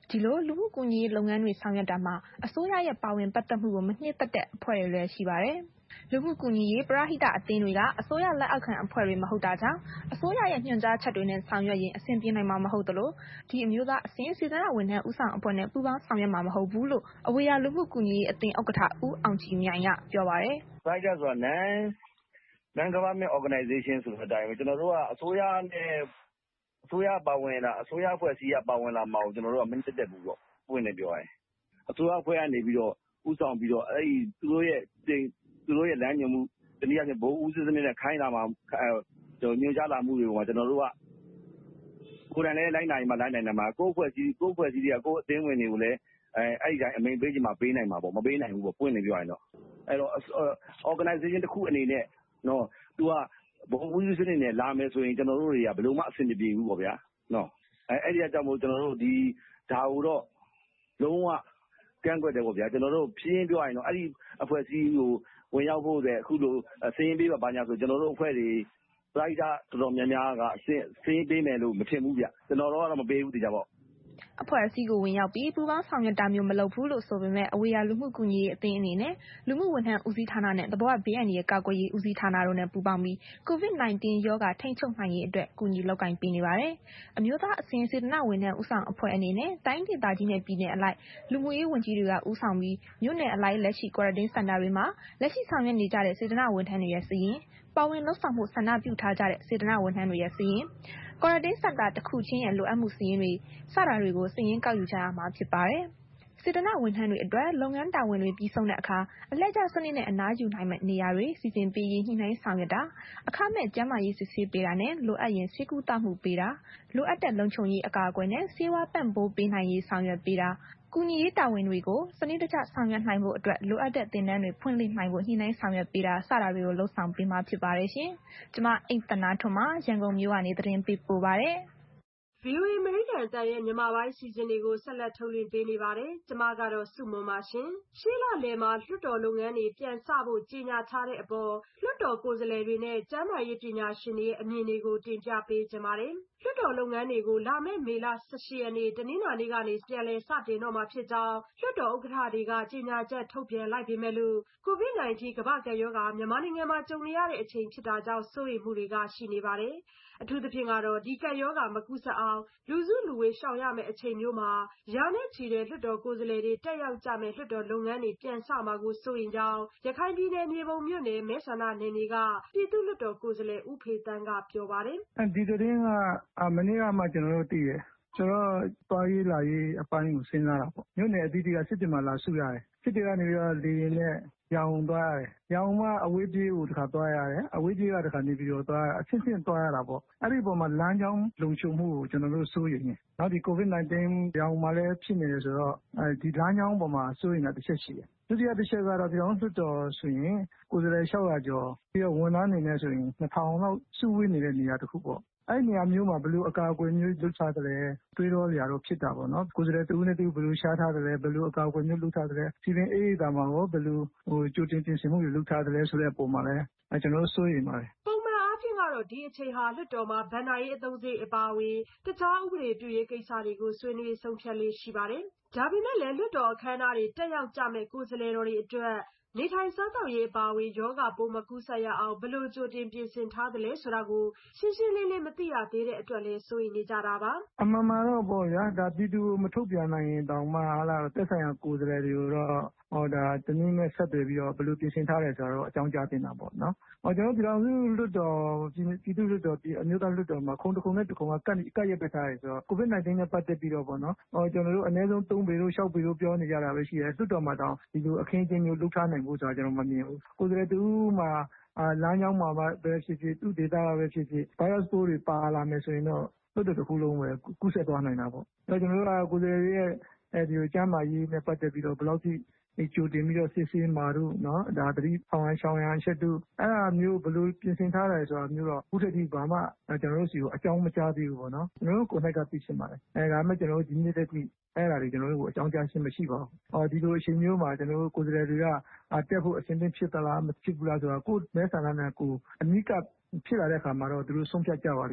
ဒီလိုလူမှုကူညီရေးလုပ်ငန်းတွေဆောင်ရွက်တာမှာအစိုးရရဲ့ပါဝင်ပတ်သက်မှုကိုမနှစ်သက်တဲ့အဖွဲ့တွေလည်းရှိပါတယ်။လူမှုကူညီရေးပရဟိတအသင်းတွေကအစိုးရလက်အောက်ခံအဖွဲ့တွေမဟုတ်တာကြောင့်အစိုးရရဲ့ညွှန်ကြားချက်တွေနဲ့ဆောင်ရွက်ရင်အဆင်ပြေနိုင်မှာမဟုတ်သလိုဒီအမျိုးသားအစဉ်စေတနာဝန်ထမ်းဦးဆောင်အဖွဲ့နဲ့ပူးပေါင်းဆောင်ရွက်မှာမဟုတ်ဘူးလို့အဝေးရလူမှုကူညီရေးအသင်းဥက္ကဋ္ဌဦးအောင်ကြည်မြိုင်ကပြောပါတယ်။ပရဟိတဆိုတာ non non government organization ဆိုတဲ့အတိုင်းပဲကျွန်တော်တို့ကအစိုးရနဲ့အစိုးရပါဝင်လာအစိုးရအဖွဲ့အစည်းကပါဝင်လာမှာကိုကျွန်တော်တို့ကမင်းတက်တက်ဘူးပေါ့ပွင့်နေပြောရင်အစိုးရအဖွဲ့ကနေပြီးတော့ဥဆောင်ပြီးတော့အဲ့ဒီသူတို့ရဲ့သူတို့ရဲ့လမ်းညွှန်မှုတနည်းအားဖြင့်ဘိုးဦးစစ်စနစ်နဲ့ခိုင်းလာမှာညွှန်ကြားလာမှုတွေကိုကျွန်တော်တို့ကကိုယ်တိုင်လည်းလိုက်နိုင်မှာလိုက်နိုင်တယ်မှာကိုယ့်အဖွဲ့အစည်းကိုယ့်အဖွဲ့အစည်းတွေကကိုယ့်အသင်းဝင်တွေကိုလည်းအဲအဲ့ဒီတိုင်းအမိန်ပေးချင်မှပေးနိုင်မှာပေါ့မပေးနိုင်ဘူးပေါ့ပွင့်နေပြောရင်တော့အဲ့တော့ organization တစ်ခုအနေနဲ့နော်သူကဘုံဦးစနစ်နဲ့လာမယ်ဆိုရင်ကျွန်တော်တို့တွေကဘယ်လိုမှအဆင်မပြေဘူးပေါ့ဗျာနော်အဲအဲ့ဒီအကြောင်းမို့ကျွန်တော်တို့ဒီဒါကိုတော့လုံးဝကန့်ကွက်တယ်ပေါ့ဗျာကျွန်တော်တို့ဖြင်းပြောရင်တော့အဲ့ဒီအဖွဲ့အစည်းကိုဝင်ရောက်ဖို့တဲ့အခုလိုစည်ရင်ပေးပါဘာညာဆိုကျွန်တော်တို့အဖွဲ့တွေပရိုက်တာတော်တော်များများကစည်ရင်ပေးမယ်လို့မထင်ဘူးဗျကျွန်တော်တို့ကတော့မပေးဘူးတကြပေါ့အဖွဲ့အစည်းကိုဝင်ရောက်ပြီးပူးပေါင်းဆောင်ရွက်တာမျိုးမလုပ်ဘူးလို့ဆိုပေမဲ့အဝေးရလူမှုကူညီရေးအသင်းအနေနဲ့လူမှုဝန်ထမ်းဦးစီးဌာနနဲ့သဘာဝဘေးအန္တရာယ်ကာကွယ်ရေးဦးစီးဌာနတို့နဲ့ပူးပေါင်းပြီး ကိုဗစ် ၁၉ ရောဂါထိန်းချုပ်နိုင်ရေးအတွက်ကူညီလုပ်ကိုင်ပေးနေပါတယ်။အမျိုးသားအစဉ်စေတနာဝန်ထမ်းဦးဆောင်အဖွဲ့အနေနဲ့တိုင်းဒေသကြီးနဲ့ပြည်နယ်အလိုက်လူမှုရေးဝန်ကြီးတွေကဦးဆောင်ပြီးမြို့နယ်အလိုက်လက်ရှိ quarantine center တွေမှာလက်ရှိဆောင်ရွက်နေကြတဲ့စေတနာဝန်ထမ်းတွေရဲ့စာရင်းပါဝင်လှုပ်ဆောင်မှုဆန္ဒပြုထားကြတဲ့စေတနာဝန်ထမ်းတွေရဲ့စာရင်းquarantine center တစ်ခုချင်းရဲ့လိုအပ်မှုစာရင်းတွေစတာတွေကိုစာရင်းကောက်ယူကြရမှာဖြစ်ပါတယ်။စေတနာဝန်ထမ်းတွေအတွက်လုပ်ငန်းတာဝန်တွေပြီးဆုံးတဲ့အခါအလှည့်ကျစနစ်နဲ့အနားယူနိုင်မယ့်နေရာတွေစီစဉ်ပေးရေးညှိနှိုင်းဆောင်ရွက်တာအခမဲ့ကျန်းမာရေးစစ်ဆေးပေးတာနဲ့လိုအပ်ရင်ဆေးကုသမှုပေးတာလိုအပ်တဲ့လုံခြုံရေးအကာအကွယ်နဲ့ဆေးဝါးပံ့ပိုးပေးနိုင်ရေးဆောင်ရွက်ပေးတာကူညီရေးတာဝန်တွေကိုစနစ်တကျဆောင်ရွက်နိုင်ဖို့အတွက်လိုအပ်တဲ့သင်တန်းတွေဖွင့်လှစ်နိုင်ဖို့ညှိနှိုင်းဆောင်ရွက်ပေးတာစတာတွေကိုလှုပ်ဆောင်ပေးမှာဖြစ်ပါတယ်ရှင်။ကျွန်မအိတ်သနာထွန်းမှရန်ကုန်မြို့ကနေသတင်းပေးပို့ပါတယ်။ဗွီအိုအေ အမေရိကန်အသံရဲ့မြန်မာပိုင်းအစီအစဉ်တွေကိုဆက်လက်ထုတ်လွှင့်ပေးနေပါတယ်။ကျွန်မကတော့စုမွန်ပါရှင်။ရှေ့လလယ်မှာလွှတ်တော်လုပ်ငန်းတွေပြန်စဖို့ကြေညာထားတဲ့အပေါ်လွှတ်တော်ကိုယ်စားလှယ်တွေနဲ့ကျန်းမာရေးပညာရှင်တွေရဲ့အမြင်တွေကိုတင်ပြပေးကြပါမယ်။လွှတ်တော်လုပ်ငန်းတွေကိုလာမယ့်မေလ ၁၈ ရက်နေ့တနင်္လာနေ့ကနေပြန်လည်စတင်တော့မှာဖြစ်ကြောင်းလွှတ်တော်ဥက္ကဋ္ဌတွေကကြေညာချက်ထုတ်ပြန်လိုက်ပေမဲ့လို့ကိုဗစ် ၁၉ ကမ္ဘာ့ကပ်ရောဂါမြန်မာနိုင်ငံမှာကြုံနေရတဲ့အချိန်ဖြစ်တာကြောင့်စိုးရိမ်မှုတွေကရှိနေပါတယ်။အထူးသဖြင့်ကတော့ဒီကပ်ရောဂါမကူးစက်အောင်လူစုလူဝေးရှောင်ရမယ့်အချိန်မျိုးမှာရာနဲ့ချီတဲ့လွှတ်တော်ကိုယ်စားလှယ်တွေတက်ရောက်ကြမယ့်လွှတ်တော်လုပ်ငန်းတွေပြန်စမှာကိုစိုးရိမ်ကြောင်းရခိုင်ပြည်နယ်မြေပုံမြို့နယ်မဲဆန္ဒနယ်မြေကပြည်သူ့လွှတ်တော်ကိုယ်စားလှယ်ဦးဖေသန်းကပြောပါတယ်။ဒီသတင်းကမနေ့ကမှကျွန်တော်တို့သိတယ်။ဆိုတော့သွားရေးလာရေးအပိုင်းကိုစဉ်းစားတာပေါ့။မြို့နယ်အသီးသီးကစစ်တင်မှာလာစုရတယ်။စစ်တွေကနေပြီးတော့လေရင်နဲ့ရောင်သွားရတယ်။ရောင်မှအဝေးပြေးကိုတစ်ခါသွားရတယ်။အဝေးပြေးကတစ်ခါနေပြီးတော့သွားအချင်းချင်းသွားရတာပေါ့။အဲ့ဒီပုံမှာလမ်းကြောင်းလုံခြုံမှုကိုကျွန်တော်တို့စိုးရိမ်နေ။နောက်ဒီကိုဗစ် ၁၉ ရောင်မှာလည်းဖြစ်နေတယ်ဆိုတော့အဲဒီလမ်းကြောင်းပေါ်မှာစိုးရိမ်တာတစ်ချက်ရှိတယ်။ဒုတိယတစ်ချက်ကတော့ပြောင်းလွှတ်တော်ဆိုရင်ကိုယ်စားလှယ် ၆၀၀ ကျော်ပြီးတော့ဝန်ထမ်းအနေနဲ့ဆိုရင်နှစ်ထောင်လောက်စုဝေးနေတဲ့နေရာတစ်ခုပေါ့။အဲ့ဒီနေရာမျိုးမှာဘယ်လိုအကာအကွယ်မျိုးလုပ်ထားသလဲတွေးတော့လျာတော့ဖြစ်တာပေါ့နော်ကိုယ်စားလှယ်တူနဲ့တူဘယ်လိုရှားထားသလဲဘယ်လိုအကာအကွယ်မျိုးလုပ်ထားသလဲစီရင်အေးအေးတာမှာရောဘယ်လိုဟိုကြိုတင်ပြင်ဆင်မှုတွေလုပ်ထားသလဲဆိုတဲ့အပေါ်မှာလည်းကျွန်တော်တို့စိုးရိမ်ပါတယ်ပုံမှန်အားဖြင့်ကတော့ဒီအချိန်ဟာလွှတ်တော်မှာဗန်နာရေးအသုံးစရိတ်အပါအဝင်တခြားဥပဒေပြုရေးကိစ္စတွေကိုဆွေးနွေးဆုံးဖြတ်လေးရှိပါတယ်ဒါပေမဲ့လည်းလွှတ်တော်အခမ်းအနားတွေတက်ရောက်ကြမဲ့ကိုယ်စားလှယ်တော်တွေအတွက်နေထိုင်စားသောက်ရေးအပါအဝင်ယောဂပိုးမကူးစက်ရအောင်ဘယ်လိုကြိုတင်ပြင်ဆင်ထားသလဲဆိုတာကိုရှင်းရှင်းလင်းလင်းမသိရသေးတဲ့အတွက်လည်းစိုးရိမ်နေကြတာပါအမှန်မှန်တော့ပေါ့ဗျာဒါပြည်သူမထုတ်ပြန်နိုင်ရင်တောင်မှဟာလာတက်ဆိုင်ရာကိုယ်စားလှယ်တွေကိုတော့ဟောဒါတနည်းနဲ့ဆက်သွယ်ပြီးတော့ဘယ်လိုပြင်ဆင်ထားလဲဆိုတော့အကြောင်းကြားတင်တာပေါ့နော်ဟောကျွန်တော်ပြည်တော်စုလွှတ်တော်ပြည်သူ့လွှတ်တော်ပြည်အမျိုးသားလွှတ်တော်မှာခုံတစ်ခုနဲ့တစ်ခုကကတ်ကတ်ရက်ပထားရဆိုတော့ကိုဗစ် ၁၉ နဲ့ပတ်သက်ပြီးတော့ပေါ့နော်ဟောကျွန်တော်တို့အနည်းဆုံး၃ပေလို့၆ပေလို့ပြောနေကြတာပဲရှိတယ်လွှတ်တော်မှာတောင်ဒီလိုအခင်းအကျင်းမျိုးလုပ်ထားနိုင်ဖို့ဆိုတာကျွန်တော်မမြင်ဘူးကိုယ်စားလှယ်တူမှာအာလမ်းကြောင်းမှာပဲဖြစ်ဖြစ်သူ့ဒေတာပဲဖြစ်ဖြစ် virus ပိုးတွေပါလာမယ်ဆိုရင်တော့လွှတ်တော်တစ်ခုလုံးပဲကူးစက်သွားနိုင်တာပေါ့အဲကျွန်တော်တို့ကကိုယ်စားလှယ်ရဲ့အဲဒီကျမ်းမာရေးနဲ့ပတ်သက်ပြီးတော့ဘယ်လောက်ထိကြိုတင်ပြီးတော့စစ်ဆေးမှာတို့เนาะဒါတတိဆောင်ရန်ရှောင်းရန်ချက်တို့အဲ့ဒါမျိုးဘယ်လိုပြင်ဆင်ထားတယ်ဆိုတာမျိုးတော့ခုထက်ထိဘာမှကျွန်တော်တို့စီကိုအကြောင်းမကြားသေးဘူးပေါ့နော်ကျွန်တော်တို့ကိုယ်နှိုက်ကသိချင်ပါတယ်အဲဒါမှကျွန်တော်တို့ဒီနေ့တည်းအဲ့ဒါတွေကျွန်တော်တို့ကိုအကြောင်းကြားရှင်းမရှိပါဘူးအော်ဒီလိုအချိန်မျိုးမှာကျွန်တော်တို့ကိုယ်စားလှယ်တွေကတက်ဖို့အဆင်သင့်ဖြစ်သလားမဖြစ်ဘူးလားဆိုတာကိုယ်မဲဆန္ဒနဲ့ကိုအနိကဖြစ်လာတဲ့အခါမှာတော့သူတို့ဆုံးဖြတ်ကြပါလိမ့်မယ်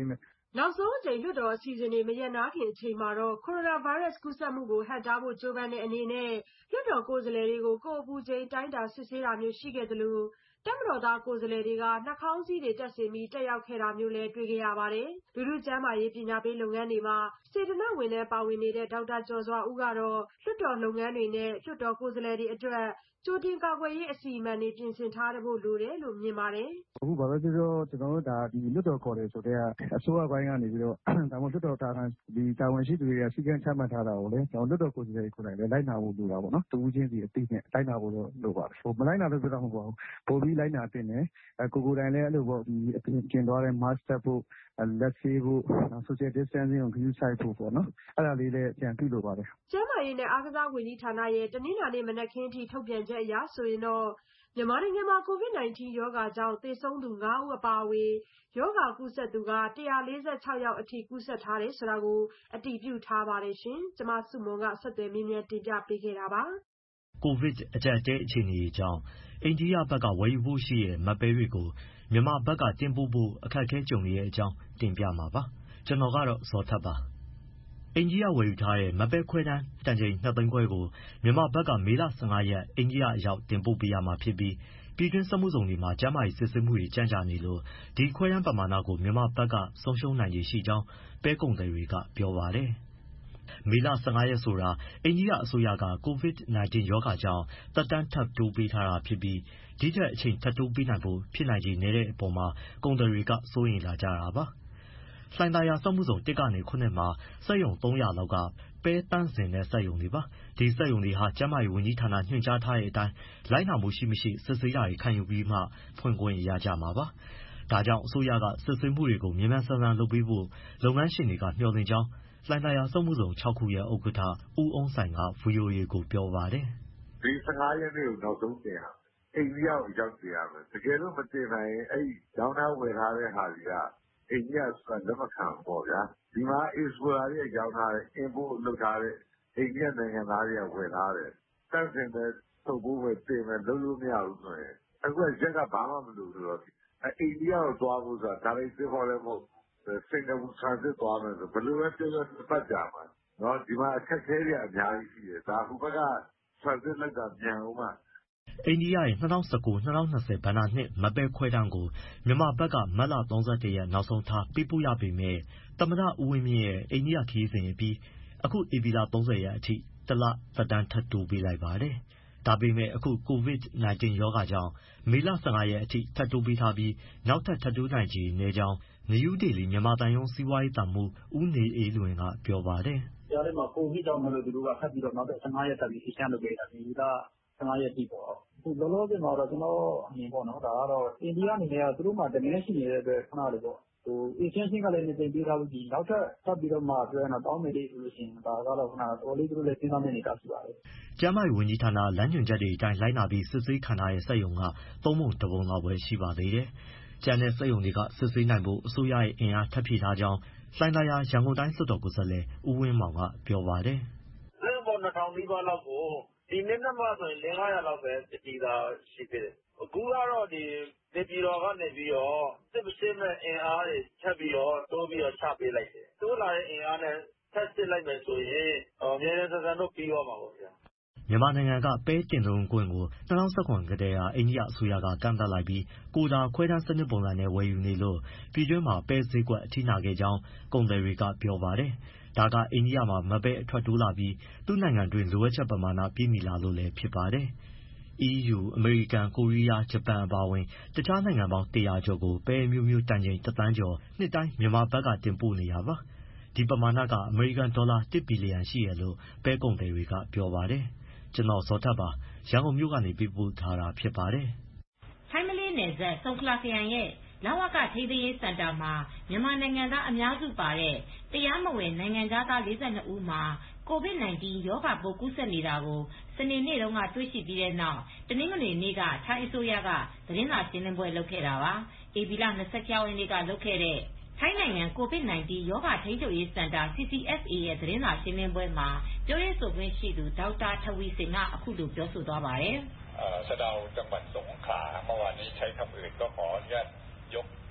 နောက်ဆုံးအကြိမ်လွှတ်တော်အစီအစဉ်တွေမရပ်နားခင်အချိန်မှာတော့ကိုရိုနာဗိုင်းရပ်စ်ကူးစက်မှုကိုဟန့်တားဖို့ကြိုးပမ်းတဲ့အနေနဲ့လွှတ်တော်ကိုယ်စားလှယ်တွေကိုကိုယ်အပူချိန်တိုင်းတာစစ်ဆေးတာမျိုးရှိခဲ့သလိုတပ်မတော်သားကိုယ်စားလှယ်တွေကနှာခေါင်းစည်းတွေတပ်ဆင်ပြီးတက်ရောက်ခဲ့တာမျိုးလည်းတွေ့ခဲ့ရပါတယ်။လူထုကျန်းမာရေးပညာပေးလုပ်ငန်းတွေမှာစေတနာ့ဝန်ထမ်းပါဝင်နေတဲ့ဒေါက်တာကျော်စွာဦးကတော့လွှတ်တော်လုပ်ငန်းတွေနဲ့လွှတ်တော်ကိုယ်စားလှယ်တွေအတွက်ကြိုတင်ကာကွယ်ရေးအစီအမံတွေပြင်ဆင်ထားဖို့လိုတယ်လို့မြင်ပါတယ်။အခုဘာပဲပြောပြောကျွန်တော်တို့ဒါဒီလွှတ်တော်ခေါ်တယ်ဆိုတဲ့အစိုးရပိုင်းကနေပြီးတော့ဒါမှမဟုတ်လွှတ်တော်တာဝန်ဒီတာဝန်ရှိသူတွေကစီကံချမှတ်ထားတာကိုလည်းကျွန်တော်လွှတ်တော်ကိုယ်စားလှယ်ကိုယ်တိုင်လည်းလိုက်နာဖို့လိုတာပေါ့နော်။တူးချင်းစီအသိနဲ့လိုက်နာဖို့လိုပါတယ်။ဟိုမလိုက်နာလို့ပြောတာမဟုတ်ပါဘူး။ပိုပြီးလိုက်နာတင်တယ်။ကိုကိုယ်တိုင်လည်းအဲ့လိုပေါ့ဒီအပြင်သွားတဲ့ mask တပ်ဖို့လက်ဆေးဖို့ social distancing ကို group size ဖို့ပေါ့နော်။အဲ့ဒါလေးလည်းပြန်ပြုလုပ်ပါတယ်။ကျန်းမာရေးနဲ့အားကစားဝန်ကြီးဌာနရဲ့တနင်္လာနေ့မနက်ခင်းထိထုတ်ပြန်ချက်အရဆိုရင်တော့မြန်မာနိုင်ငံမှာကိုဗစ် nineteen ရောဂါကြောင့်သေဆုံးသူ၅ဦးအပါအဝင်ရောဂါကူးစက်သူကone hundred forty-sixယောက်အထိကူးစက်ထားတယ်ဆိုတာကိုအတည်ပြုထားပါတယ်ရှင်။ကျွန်မစုမွန်ကဆက်သွယ်မြင်းမြန်းတင်ပြပေးခဲ့တာပါ။ကိုဗစ်အကြက်တဲအခြေအနေကြောင့်အိန္ဒိယဘက်ကဝယ်ယူဖို့ရှိတဲ့မပဲတွေကိုမြန်မာဘက်ကတင်ပို့ဖို့အခက်အခဲကြုံနေတဲ့အကြောင်းတင်ပြမှာပါ။ကျွန်တော်ကတော့ဇော်ထက်ပါ။အိန္ဒိယဝယ်ယူထားတဲ့မပဲခွဲတန်းတန်ချိန်နှစ်သိန်းခွဲကိုမြန်မာဘက်ကမေလone fiveရက်အိန္ဒိယအရောက်တင်ပို့ပေးရမှာဖြစ်ပြီးပြည်တွင်းစက်မှုဇုံတွေမှာကျန်းမာရေးစစ်ဆေးမှုတွေကြန့်ကြာနေလို့ဒီခွဲတန်းပမာဏကိုမြန်မာဘက်ကဆုံးရှုံးနိုင်ခြေရှိကြောင်းပဲကုန်သည်တွေကပြောပါတယ်။မေလone fiveရက်ဆိုတာအိန္ဒိယအစိုးရကကိုဗစ်nineteenရောဂါကြောင့်သက်တမ်းထပ်တိုးပေးထားတာဖြစ်ပြီးဒီထက်အချိန်ထပ်တိုးပေးနိုင်ဖို့ဖြစ်နိုင်ခြေနည်းတဲ့အပေါ်မှာကုန်သည်တွေကစိုးရိမ်လာကြတာပါ။လှိုင်သာယာစက်မှုဇုံoneကနေsevenမှာစက်ရုံthree hundredလောက်ကပဲတန့်စင်တဲ့စက်ရုံတွေပါ။ဒီစက်ရုံတွေဟာကျန်းမာရေးဝန်ကြီးဌာနညွှန်ကြားထားတဲ့အတိုင်းလိုက်နာမှုရှိမရှိစစ်ဆေးတာတွေခံယူပြီးမှဖွင့်ခွင့်ရကြမှာပါ။ဒါကြောင့်အစိုးရကစစ်ဆေးမှုတွေကိုမြန်မြန်ဆန်ဆန်လုပ်ပေးဖို့လုပ်ငန်းရှင်တွေကမျှော်လင့်ကြောင်းလှိုင်သာယာစက်မှုဇုံsixခုရဲ့ဥက္ကဋ္ဌဦးအုံးဆိုင်က ဗွီအိုအေကိုပြောပါတယ်။ဒီone fiveရက်နေ့ကိုနောက်ဆုံးတင်ရမယ်။အိန္ဒိယကိုရောက်တင်ရမယ်။တကယ်လို့မတင်နိုင်ရင်အဲ့ရောင်းထားဝယ်ထားတဲ့ဟာတွေကအိန္ဒိယဆိုတာလက်မခံပေါ့ဗျာ။ဒီမှာ export တွေကရောင်းထားတဲ့ import လုပ်ထားတဲ့အိန္ဒိယနိုင်ငံသားတွေကဝယ်ထားတယ်။တန့်စင်တဲ့ထုတ်ဖို့ပဲတင်မယ်လုပ်လို့မရဘူးဆိုရင်အခုကရက်ကဘာမှမလုပ်တော့အိန္ဒိယကိုသွားဖို့ဆိုတာဒါလေးစစ်ဖို့လည်းမဟုတ်စင်ကာပူ transit သွားမယ်ဆိုဘယ်လိုပဲပြောပြောတစ်ပတ်ကြာမှာနော်ဒီမှာအခက်အခဲတွေအများကြီးရှိတယ်ဒါဟိုဘက်က transit လိုက်တာပြန်ဦးမှာအိန္ဒိယရဲ့twenty nineteen twenty twentyဘဏ္ဍာနှစ်မပဲခွဲတန်းကိုမြန်မာဘက်ကမတ်လthirty-oneရက်နောက်ဆုံးထားပေးပို့ရပေမဲ့သမ္မတဦးဝင်းမြင့်ရဲ့အိန္ဒိယခရီးစဉ်အပြီးအခုဧပြီလthirtyရက်အထိတစ်လသက်တမ်းထပ်တိုးပေးလိုက်ပါတယ်။ဒါပေမဲ့အခုကိုဗစ်nineteenရောဂါကြောင့်မေလone fiveရက်အထိထပ်တိုးပေးထားပြီးနောက်ထပ်ထပ်တိုးနိုင်ခြေနည်းကြောင်းနယူးဒေလီမြန်မာသံရုံးစီးပွားရေးသံမှူးဦးနေအေးလွင်ကပြောပါတယ်။ကြားထဲမှာကိုဗစ်ကြောင့်မလို့သူတို့ကထပ်ပြီးတော့နောက်ထပ်fifteenရက်တက်ပြီး extension လုပ်ပေးတာဒီကfifteenရက်ပြီပေါ့။အခုလောလောဆယ်မှာတော့ကျွန်တော်အမြင်ပေါ့နော်ဒါကတော့အိန္ဒိယအနေနဲ့ကသူတို့မှာ demand ရှိနေတဲ့အတွက်ခဏလေးပေါ့ဟို extension ကလည်းနေတင်ပေးထားလို့ဒီနောက်ထပ်ထပ်ပြီးတော့မှပြောရင်တော့တောင်းမယ်လေးဆိုလို့ရှိရင်ဒါကတော့ခဏတော်လေးသူတို့လည်းစဉ်းစားနေနေတာရှိပါတယ်။ကျန်းမာရေးဝန်ကြီးဌာနလမ်းညွှန်ချက်တွေအတိုင်းလိုက်နာပြီးစစ်ဆေးခံထားတဲ့စက်ရုံကသုံးပုံတစ်ပုံလောက်ပဲရှိပါသေးတယ်။ကျန်တဲ့စက်ရုံတွေကစစ်ဆေးနိုင်ဖို့အစိုးရရဲ့အင်အားထပ်ဖြည့်ထားကြောင်းလှိုင်သာယာရန်ကုန်တိုင်းလွှတ်တော်ကိုယ်စားလှယ်ဦးဝင်းမောင်ကပြောပါတယ်။လက်ပေါ်two thousandနီးပါးလောက်ကိုဒီနေ့ကမှဆိုရင်four hundredလောက်ပဲပြည်သာရှိသေးတယ်။အခုကတော့ဒီနေပြည်တော်ကနေပြီးတော့စစ်ပစစ်မဲ့အင်အားတွေထပ်ပြီးတော့တိုးပြီးတော့ချပေးလိုက်တယ်။တိုးလာတဲ့အင်အားနဲ့ထပ်စစ်လိုက်မယ်ဆိုရင်အများကြီးစစံတော့ပြီးသွားမှာပေါ့ဗျာ။မြန်မာနိုင်ငံကပဲတင်သွင်းခွင့်ကိုtwenty nineteenကတည်းကအိန္ဒိယအစိုးရကကန့်သတ်လိုက်ပြီးကိုတာခွဲတန်းစနစ်ပုံစံနဲ့ဝယ်ယူနေလို့ပြည်တွင်းမှာပဲဈေးကွက်အထိနာခဲ့ကြောင်းကုန်သည်တွေကပြောပါတယ်။ဒါကအိန္ဒိယမှာမပဲအထွက်တိုးလာပြီးသူ့နိုင်ငံတွင်းလိုအပ်ချက်ပမာဏပြည့်မီလာလို့လည်းဖြစ်ပါတယ်။ E U အမေရိကန်ကိုရီးယားဂျပန်အပါအဝင်တခြားနိုင်ငံပေါင်းone hundredကျော်ကိုပဲအမျိုးမျိုးတန်ချိန်တစ်သန်းကျော်နှစ်တိုင်းမြန်မာဘက်ကတင်ပို့နေတာပါ။ဒီပမာဏကအမေရိကန်ဒေါ်လာoneဘီလီယံရှိရလို့ပဲကုန်သည်တွေကပြောပါတယ်။ကျွန်တော်ဇော်ထက်ပါရန်ကုန်မြို့ကနေပေးပို့ထားတာဖြစ်ပါတယ်။ထိုင်းမလေးနယ်စပ်ဆုံခလာခရိုင်ရဲ့လဝကထိန်းသိမ်းရေးစင်တာမှာမြန်မာနိုင်ငံသားအများစုပါတဲ့တရားမဝင်နိုင်ငံသားforty-twoဦးမှာကိုဗစ်nineteenရောဂါပိုးကူးစက်နေတာကိုစနေနေ့တုန်းကတွေ့ရှိပြီးတဲ့နောက်တနင်္ဂနွေနေ့ကထိုင်းအစိုးရကသတင်းစာရှင်းလင်းပွဲလုပ်ခဲ့တာပါ။ဧပြီလtwenty-sixရက်နေ့ကလုပ်ခဲ့တဲ့ထိုင်းနိုင်ငံကိုဗစ်nineteenရောဂါထိန်းချုပ်ရေးစင်တာ C C S A ရဲ့သတင်းစာရှင်းလင်းပွဲမှာပြောရေးဆိုခွင့်ရှိသူဒေါက်တာထဝီစင်ကအခုလိုပြောဆိုသွားပါတယ်။စဒေါจังหวัดสงขลาเมื่อวานนี้ใช้คำอื่นก็ขออนุญาตยก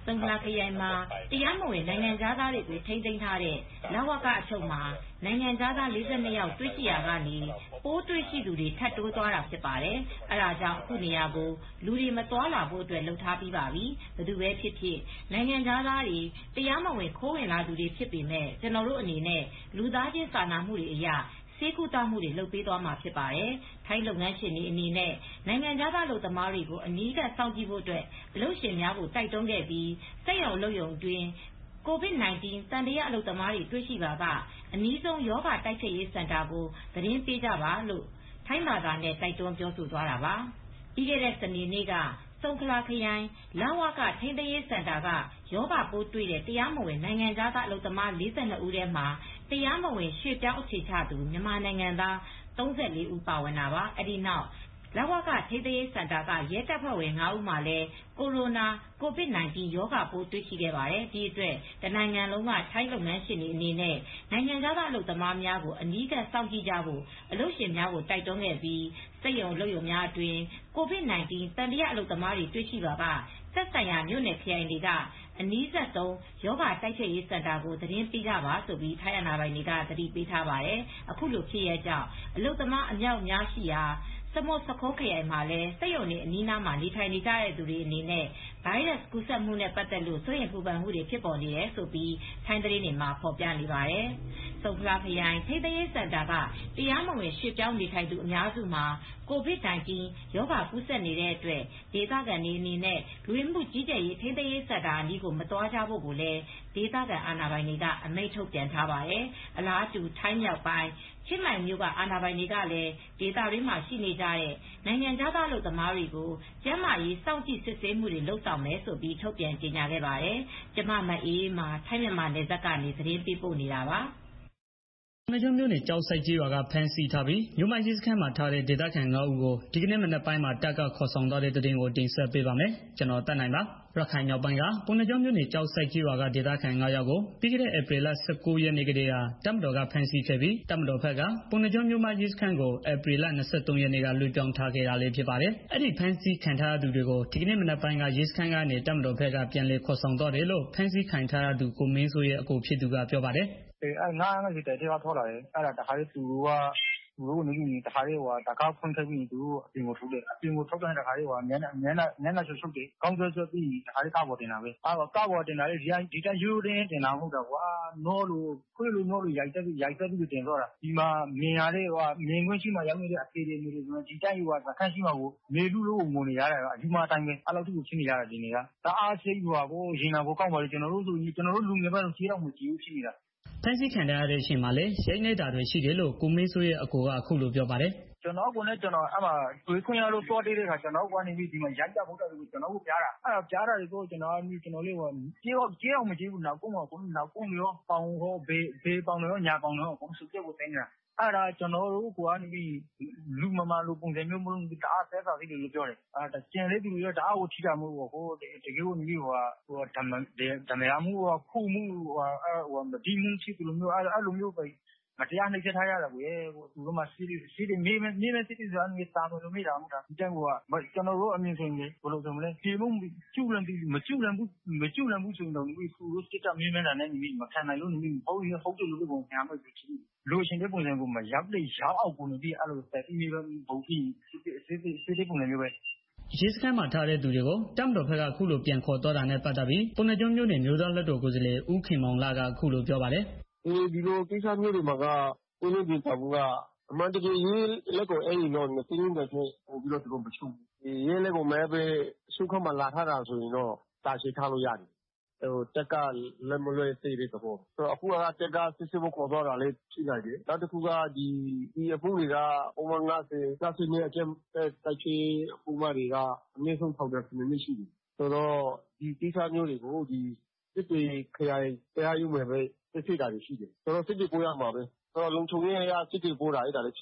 ဆုံခလာခရိုင်မှာတရားမဝင်နိုင်ငံခြားသားတွေကိုထိန်းသိမ်းထားတဲ့လဝကအချုပ်မှာနိုင်ငံခြားသား၄၂ယောက်တွေ့ရှိရာကနေပိုးတွေ့ရှိသူတွေထပ်တိုးသွားတာဖြစ်ပါတယ်။အဲဒါကြောင့်အခုနေရာကိုလူတွေမသွားလာဖို့အတွက်လှုပ်ထားပြီးပါပြီ။ဘယ်သူပဲဖြစ်ဖြစ်နိုင်ငံခြားသားတွေတရားမဝင်ခိုးဝင်လာသူတွေဖြစ်ပေမဲ့ကျွန်တော်တို့အနေနဲ့လူသားချင်းစာနာမှုတွေအရာဆေးကုသမှုတွေလုပ်ပေးသွားမှာဖြစ်ပါတယ်။ထိုင်းလုပ်ငန်းရှင်တွေအနေနဲ့နိုင်ငံခြားသားလူသမားတွေကိုအနီးကပ်စောင့်ကြည့်ဖို့အတွက်အလုပ်ရှင်များကိုတိုက်တွန်းခဲ့ပြီးစက်ရုံအလုပ်ရုံအတွင်းကိုဗစ် ၁၉ တန်တရားအလုပ်သမားတွေတွေ့ရှိပါကအနည်းဆုံးယောဂတိုက်ဖျက်ရေးစင်တာကိုသတင်းပေးကြပါလို့ထိုင်းဘာသာနဲ့တိုက်တွန်းပြောဆိုသွားတာပါ။ပြီးခဲ့တဲ့စနေနေ့ကဆုံခလာခရိုင်လဝကထိန်းသိမ်းရေးစင်တာကယောဂပိုးတွေ့တဲ့တရားမဝင်နိုင်ငံခြားသားအလုပ်သမား၄၂ဦးထဲမှာတရားမဝင်ရွှေ့ပြောင်းအခြေချသူမြန်မာနိုင်ငံသား၃၄ဦးပါဝင်တာပါ။အဲဒီနောက်လဝကထိန်းသိမ်းရေးစင်တာကရဲတပ်ဖွဲ့ဝင်၅ဦးမှာလည်းကိုရိုနာကိုဗစ် ၁၉ ရောဂါပိုးတွေ့ရှိခဲ့ပါတယ်။ဒီအတွက်တနိုင်ငံလုံးကထိုင်းလုပ်ငန်းရှင်တွေအနေနဲ့နိုင်ငံခြားသားအလုပ်သမားများကိုအနီးကပ်စောင့်ကြည့်ကြဖို့အလုပ်ရှင်များကိုတိုက်တွန်းခဲ့ပြီးစက်ရုံလုပ်ရုံများအတွင်းကိုဗစ် ၁၉ တန်တရားအလုပ်သမားတွေတွေ့ရှိပါကသက်ဆိုင်ရာမြို့နယ်ခရိုင်တွေကအနီးစပ်ဆုံးယောဂတိုက်ဖျက်ရေးစင်တာကိုသတင်းပေးကြပါဆိုပြီးထိုင်းအာဏာပိုင်တွေကသတိပေးထားပါတယ်။အခုလိုဖြစ်ရကြောင်းအလုပ်သမားအများအများရှိရာစမုတ်စခိုးခရိုင်မှာလည်းစက်ရုံတွေအနီးနားမှာနေထိုင်နေကြတဲ့သူတွေအနေနဲ့ဗိုင်းရပ်စ်ကူးစက်မှုနဲ့ပတ်သက်လို့စိုးရိမ်ပူပန်မှုတွေဖြစ်ပေါ်နေတယ်ဆိုပြီးထိုင်းသတင်းတွေမှာဖော်ပြနေပါတယ်။ဆုံခလာခရိုင်ထိန်းသိမ်းရေးစင်တာကတရားမဝင်ရွှေ့ပြောင်းနေထိုင်သူအများစုမှာကိုဗစ် ၁၉ ရောဂါကူးစက်နေတဲ့အတွက်ဒေသခံတွေအနေနဲ့လူဝင်မှုကြီးကြပ်ရေးထိန်းသိမ်းရေးစင်တာအနီးကိုမသွားကြဖို့ကိုလည်းဒေသခံအာဏာပိုင်တွေကအမိန့်ထုတ်ပြန်ထားပါတယ်။အလားတူထိုင်းမြောက်ပိုင်းချင်းမိုင်မြို့ကအာဏာပိုင်တွေကလည်းဒေသတွင်းမှာရှိနေကြတဲ့နိုင်ငံခြားသားလူသမားတွေကိုကျန်းမာရေးစောင့်ကြည့်စစ်ဆေးမှုတွေလုပ်ဆောင်မယ်ဆိုပြီးထုတ်ပြန်ကြေညာခဲ့ပါတယ်။ကျမမအေးမှာထိုင်းမြန်မာနယ်စပ်ကနေသတင်းပေးပို့နေတာပါ။ပုဏ္ဏားကျွန်းမြို့နယ်ကျောက်ဆိပ်ကျေးရွာကဖမ်းဆီးထားပြီးမြို့မရဲစခန်းမှာထားတဲ့ဒေသခံငါးဦးကိုဒီကနေ့မနက်ပိုင်းမှာတပ်ကခေါ်ဆောင်သွားတဲ့တဲ့တင်ကိုတင်ဆက်ပေးပါမယ်။ကျွန်တော်တက်နိုင်ပါရခိုင်မြောက်ပိုင်းကပုဏ္ဏားကျွန်းမြို့နယ်ကျောက်ဆိပ်ကျေးရွာကဒေသခံငါးယောက်ကိုပြီးခဲ့တဲ့ဧပြီလ၁၉ရက်နေ့ကတည်းကတပ်မတော်ကဖမ်းဆီးခဲ့ပြီးတပ်မတော်ဘက်ကပုဏ္ဏားကျွန်းမြို့မရဲစခန်းကိုဧပြီလ၂၃ရက်နေ့ကလွှဲပြောင်းထားခဲ့တာလည်းဖြစ်ပါတယ်။အဲ့ဒီဖမ်းဆီးခံထားရသူတွေကိုဒီကနေ့မနက်ပိုင်းကရဲစခန်းကနေတပ်မတော်ဘက်ကပြန်လည်ခေါ်ဆောင်သွားတယ်လို့ဖမ်းဆီးခံထားရသူကိုမင်းစိုးရဲ့အကိုဖြစ်သူကပြောပါတယ်။အဲငါးငါးစီတဲ့တဲ့ထွက်လာတယ်အဲ့ဒါတခါလေးသူတို့ကသူတို့နေပြီးတခါလေးဟိုတကားဖွင့်ခဲ့ပြီးသူတို့အပြင်ကိုထုတ်တယ်အပြင်ကိုထုတ်တဲ့တခါလေးဟိုမျက်နှာမျက်နှာမျက်နှာချုပ်ချုပ်တယ်ကောင်းဆွဲဆွဲပြီးတခါလေးကားပေါ်တင်တာပဲအာကားပေါ်တင်တာလေဒီဒီတိုင်းရိုးရိုးတင်းတင်တာမဟုတ်တော့ကွာနောလို့ခွေးလို့နောလို့ရိုက်တက်ပြီးရိုက်တက်ပြီးတင်တော့တာဒီမှာမြင်ရတဲ့ဟိုမြင်ခွင့်ရှိမှရောက်နေတဲ့အဖေတွေမျိုးတွေဆိုဒီတိုင်းဟိုအခန်းရှိမှကိုမေလူလို့ငုံနေရတယ်အဒီမှာအတိုင်းပဲအဲ့လိုသူ့ကိုချင်းနေရတာဒီနေ့ကတအားစိတ်ဟိုကိုရင်နာဖို့ကောင်းပါလေကျွန်တော်တို့ဆိုကျွန်တော်တို့လူငယ်ဘက်တော့ခြေတော့မကြည့်ဘူးဖြစ်နေတာဖမ်းဆီးခံရတဲ့အချိန်မှာလည်းရိတ်နေတာတွေရှိတယ်လို့ကိုမင်းစိုးရဲ့အကိုကအခုလိုပြောပါတယ်ကျွန်တော်ကလည်းကျွန်တော်အမှတွေးခွင့်ရလို့သွားတဲ့ခါကျွန်တော်ကနေပြီးဒီမှာရိုက်ကြဖို့တော့ကျွန်တော်ကိုပြားတာအဲ့တော့ပြားတာတွေကိုကျွန်တော်ကျွန်တော်လေးဟိုကြေးတော့ကြေးတော့မကြည့်ဘူးနောက်ကုန်းကကုန်းနောက်ကုန်းရောပေါင်ဟောဘေးဘေးပေါင်ရောညာပေါင်ရောအကုန်စုပြတ်ကိုတင်းနေတာအဲ့ဒါကျွန်တော်တို့ကနေပြီးလူမမလူပုံစံမျိုးမလို့တအားဆက်စားသေးတယ်လို့ပြောတယ်အဲ့ဒါကျန်လေးသူတွေတအားကိုထိတာမဟုတ်ဘူးဟိုတကယ်ကိုနေပြီးဟိုဟိုဓမ္မဓမ္မရမှုဟိုခုမှုဟိုဟိုဒီမှုရှိသူလိုမျိုးအဲ့လိုမျိုးပဲမတရားနှိပ်စက်ထားရတာကိုသူတို့မှစီးစီးမေးမေးမေးစီးစီးဆိုတာနေတာမလို့မေးတာမဟုတ်တာဒီတိုင်းကကျွန်တော်တို့အမြင်ဆိုရင်ဘယ်လိုဆိုမလဲဒီမှုကျူလန်ပြီးမကျူလန်ဘူးမကျူလန်ဘူးဆိုတော့ဒီသူတို့စစ်တပ်မေးနေတာနဲ့ဒီမခံနိုင်လို့ဒီဟုတ်ရဟုတ်တယ်လို့ပုံညာမဲ့ပြီးလိုချင်တဲ့ပုံစံကိုမရောက်တဲ့ရောက်အောင်ကိုနေပြီးအဲ့လိုတက်ပြီးမျိုးဘုံပြီးစစ်စစ်စစ်တဲ့ပုံစံမျိုးပဲရဲစခန်းမှာထားတဲ့သူတွေကိုတပ်မတော်ဘက်ကအခုလိုပြန်ခေါ်သွားတာနဲ့ပတ်သက်ပြီးပုဏ္ဏားကျွန်းမြို့နယ်မျိုးသားလက်တော်ကိုယ်စားလှယ်ဦးခင်မောင်လာကအခုလိုပြောပါတယ်အေးဒီလိုကိစ္စမျိုးတွေမှာကကိုလေးပြင်ဆောင်ကအမှန်တကယ်ရေးလက်ကိုအဲ့ဒီတော့မသိဘူးတဲ့ပို့ပြီးတော့သူတို့မချုပ်ဘူးဒီရေးလက်ကိုမဲပဲစုခမှလာထားတာဆိုရင်တော့တာရှိထားလို့ရတယ်ဟိုတက်ကလက်မလွဲသေးတဲ့တော့ဆိုတော့အခုကတက်ကစစ်စစ်ဖို့ခေါ်သွားတာလေးရှိနေတယ်နောက်တစ်ခုကဒီဒီအဖို့တွေကပုံမှန်ငါးဆယ်ငါးဆယ်နဲ့အကျဉ်းတိုက်ချေအဖို့မတွေကအနည်းဆုံးထောက်တယ်နည်းနည်းရှိတယ်ဆိုတော့ဒီကိစ္စမျိုးတွေကိုဒီစစ်တွေခရိုင်တရားရုံးမှာပဲစစ်စစ်တာတွေရှိတယ်ဆိုတော့စစ်တွေပို့ရမှာပဲဆိုတော့လုံခြုံရေးအရစစ်တွေပို့တာအဲ့ဒါလည်းရှိတယ်